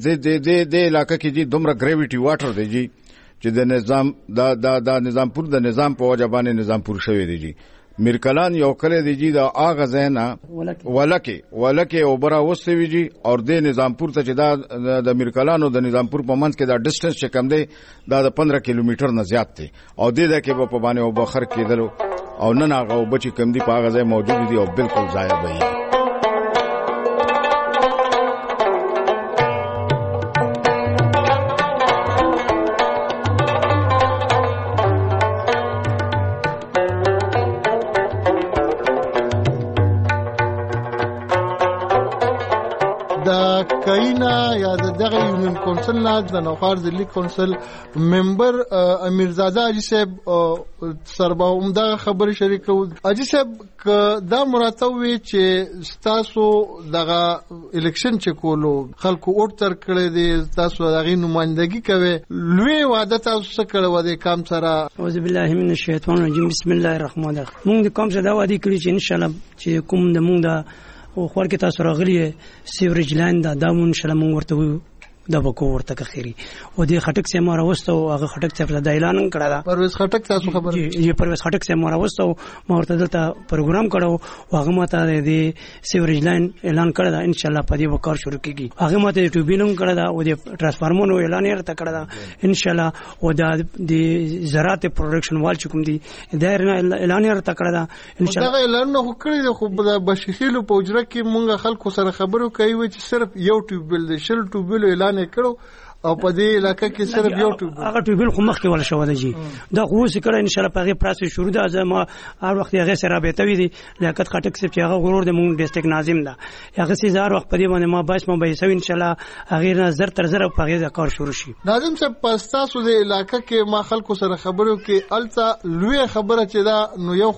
Speaker 9: د علاقې کې جی دومره گریویټي واټر دی جی چې د نظام دا نظامپور د نظام په وجه باندې نظامپور شوی دی جی. میرکلان یو کله دی جی دا اغه زینا ولکه او برا وسوي جی او د نظامپور ته چې دا د میرکلان او د نظامپور په منځ کې دا ډیسټنس چې کم دی دا د 15 کیلومتر نه زیات دی او د دې کې په باندې او بخر کېدل او نن هغه بچی کم دی په هغه ځای موجود دي او بالکل ضایع وي.
Speaker 8: کاینا یا دغه یونین کونسل نه د نوخار ځلي کونسل ممبر امیرزاده علي صاحب سربا عمده خبري شریکو. علي صاحب دا مراتوي چې تاسو دغه الیکشن چې کولو خلکو ووټ تر کړی دي، تاسو دغه نمائندګي کوي، لوی وعده تاسو کړو و دې کام سره؟
Speaker 16: اعوذ بالله من الشیطان الرجیم، بسم الله الرحمن الرحیم. موږ د کوم څه دا وعده کړی چې ان شاء الله چې کوم د موږ د او خور کې تاسو راغلی سیوریج لاین دا مون شله مون ورته د بکو ورته کخيري او د خټک سه مار واستو هغه خټک څخه د اعلان کړه.
Speaker 8: پرویز خټک تاسو خبر
Speaker 16: یي پرویز خټک سه مار واستو مورته دلته پروګرام کړو هغه ماته د سیوریج لاین اعلان کړه دا ان شاء الله په دې وکړ شروع کیږي. هغه ماته ټوبینم کړه دا او د ترانسفارمرونو اعلان یې ورته کړه دا ان شاء الله او د زراعت پروډکشن وال چکم دي دا اعلان یې ورته کړه دا ان شاء الله.
Speaker 8: دا اعلان نو کړی خو د بشخیلو پوجره کې مونږ خلکو سره خبرو کوي چې صرف یو ټوبل د شل ټوبل اعلان کړو او په دې علاقې کې صرف یو ټوبل
Speaker 16: هغه ټوبل خو مخکې ولا شو دی دا خو څه کړه ان شاء الله په هغه پروسس شروع ده. ازما هر وخت هغه سره رابطه وي دي لیاقت خټک چې هغه غرور د مونږ ډیسټریکټ ناظم ده هغه سي زار وخت په دې باندې ما باس ما به سو ان شاء الله هغه نه زر تر زر په هغه کار شروع شي.
Speaker 8: ناظم صاحب پستاسو د علاقې کې ما خلکو سره خبرو کې الته لوی خبره چې دا نو یو خو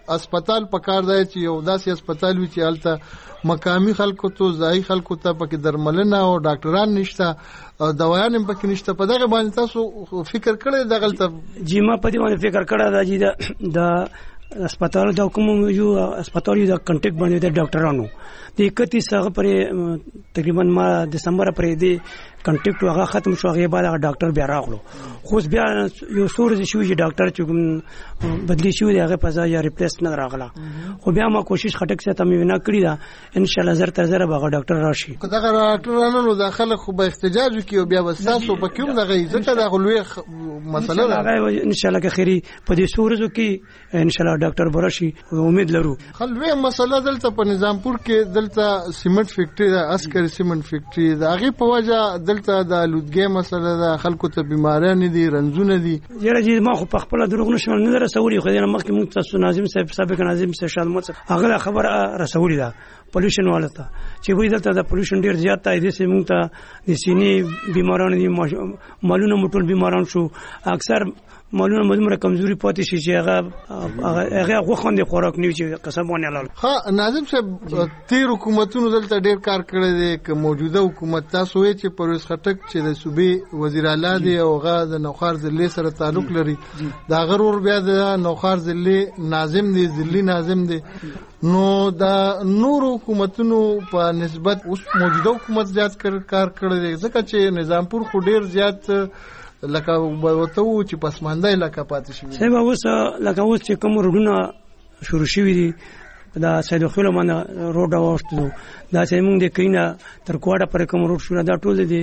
Speaker 8: هسپتال پکار دی چې یو داسې هسپتال وي چې هلته مقامي خلکو ته ځایي خلکو ته پکې درملنه او ډاکټران نشته او دوايان هم پکې نشته. په دغه باندې تاسو فکر کړی دغلته؟
Speaker 16: جی ما په دې باندې فکر کړی دا چې د هسپتال د کوم یو هسپتال یو د کنټیکټ باندې د ډاکټرانو د 31 هغه پرې تقریبا ما دسمبر پرې دی کنټیکټ هغه ختم شو. هغه بعد هغه ډاکټر بیا راغلو خو بیا یو سورز شو چې ډاکټر چې بدلی شو دی هغه په ځای یا ریپلیس نه راغله. خو بیا ما کوشش خټک سره تم وینا کړی دا ان شاء الله زر تر زر به ډاکټر راشي.
Speaker 8: دغه ډاکټرانو نو داخله خو به احتجاج وکي بیا وساسو په کوم دغه ځکه د غلوي مسله ده
Speaker 16: ان شاء الله که خيري په دې سورزو کې ان شاء الله ډاکټر براشي امید لرو.
Speaker 8: خلوي مسله دلته په نظامپور کې دلته سیمنټ فیکټری ده عسکري سیمنټ فیکټری ده هغه په وجه دلته د لودګي مسله ده خلکو ته بیماریاں دي رنځونه دي.
Speaker 16: یره جی ما خو په خپل دروغ نشم نه رسولي خو دې مخکې موږ تاسو ناظم صاحب سابق ناظم صاحب شالمت هغه خبر رسولي ده پولیوشن والته چې وې دلته د پولیوشن ډیر زیات دی د سیمونږ ته د سینې بیمارانو دي مالونه مټول بیماران شو اکثر مالونه مزمره کمزوري پاتې شي چې هغه غوښند خوراک نیو چې قسمونه لاله.
Speaker 8: ها ناظم صاحب تیر حکومتونو دلته ډیر کار کړی دی که موجوده حکومت تاسو وې چې پرویز خټک چې د صوبې وزیر اعلی دی او هغه د نوخار ضلع سره تعلق لري دا غرور بیا د نوخار ضلع ناظم دی ضلع ناظم دی نو دا نور حکومتونو په نسبت اوس موجوده حکومت زیات کار کړی دی ځکه چې نظامپور خو ډیر زیات لکه وته و چې پسماندای لکه پاتې شي.
Speaker 16: صاحب اوس چې کوم روډونه شروع شوي دي دا سید خلو باندې روډ واوښتو دا چې موږ د کینا تر کوړه پر کوم روډ شروع دا ټول دي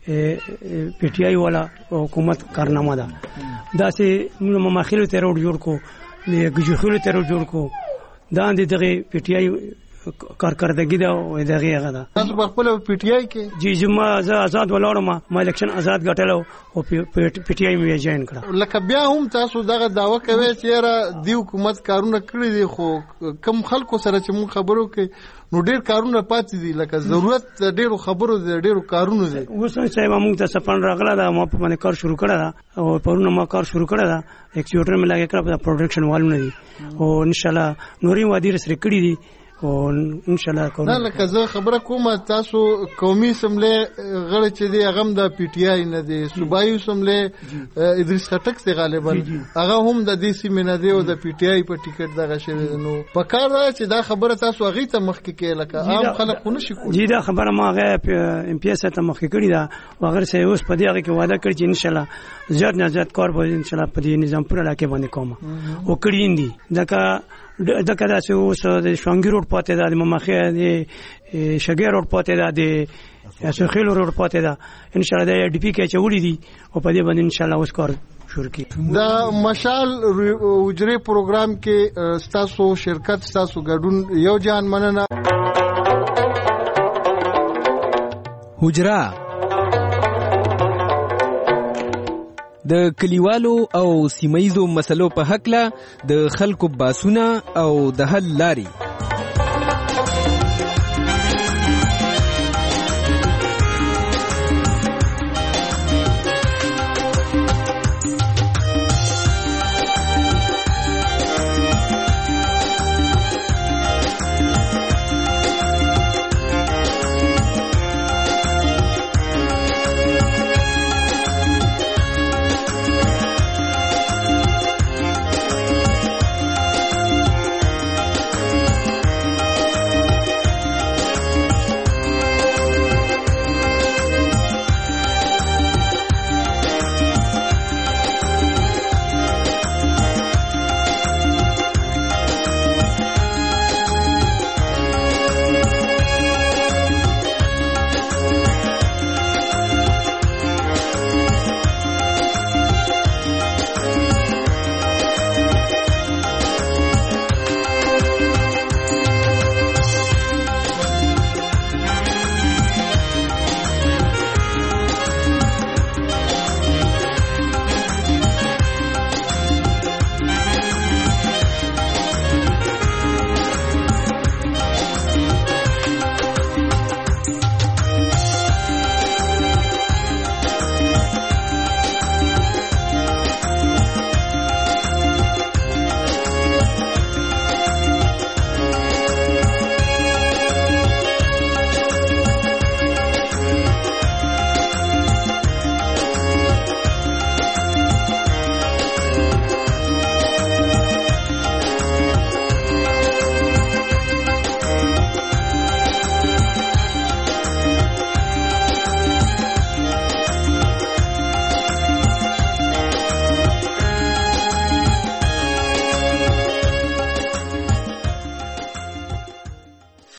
Speaker 16: پی ټی آی والا حکومت کارنامه ده دا چې موږ مخاخلو ته روډ جوړ کو د ګجخلو ته روډ جوړ کو دا د دغه پی ټی آی کارکردګي دا او دغه هغه ده.
Speaker 8: تاسو په خپل پی ټی آی کې
Speaker 16: جی جما آزاد ولاړم ما الیکشن آزاد غټلو او پی ټی آی مې جوائن کړ.
Speaker 8: لکه بیا هم تاسو دغه داوا کوي چې را دی حکومت کارونه کړی دي خو کم خلکو سره چې مون خبرو کې نو ډیر کارونه پاتې دي لکه ضرورت ډیرو خبرو دي ډیرو کارونه دي.
Speaker 16: اوس چې موږ ته سپن راغله دا ما په باندې کار شروع کړه دا او پرونه ما کار شروع کړه دا ایکسپیوټر مې لګی کړ په پروډکشن والونه دي او ان شاء الله نوري وادي سره کړی دي او ان شاء الله کوم.
Speaker 8: نه لکه زه خبره کوم تاسو قومي سملې غړي چې دی هغه د پی ټی آی نه دی صوبایي سملې ادریس خټک ته غالبا هغه هم د دې سیمې نه دی او د پی ټی آی په ټیکټ دغه شوی نو په کار دا چې دا خبره تاسو هغه ته مخکې کې لکه عام خلک خو نشي کولی.
Speaker 16: جی دا خبره ما هغه ام پی اس ته مخکې کړی دا هغه سه اوس په دې هغه کې وعده کړی چې ان شاء الله زیات نه زیات کار به ان شاء الله په دې نظام پر علاقه باندې کوم او کړی دي دغه داسې اوس د شوانګي روډ پاتې ده د ممخه د شګیر روډ پاتې ده د اسخیل روډ پاتې ده ان شاء الله د ډی پی کې چوړي دي او په دې باندې ان شاء الله اوس کار شروع کی.
Speaker 8: د مشال وجري پروګرام کې تاسو شرکت تاسو ګډون یو جان مننه.
Speaker 7: حجرا د کلیوالو او سیمایزو مسلو په حق له د خلکو باسونه او د حل لاري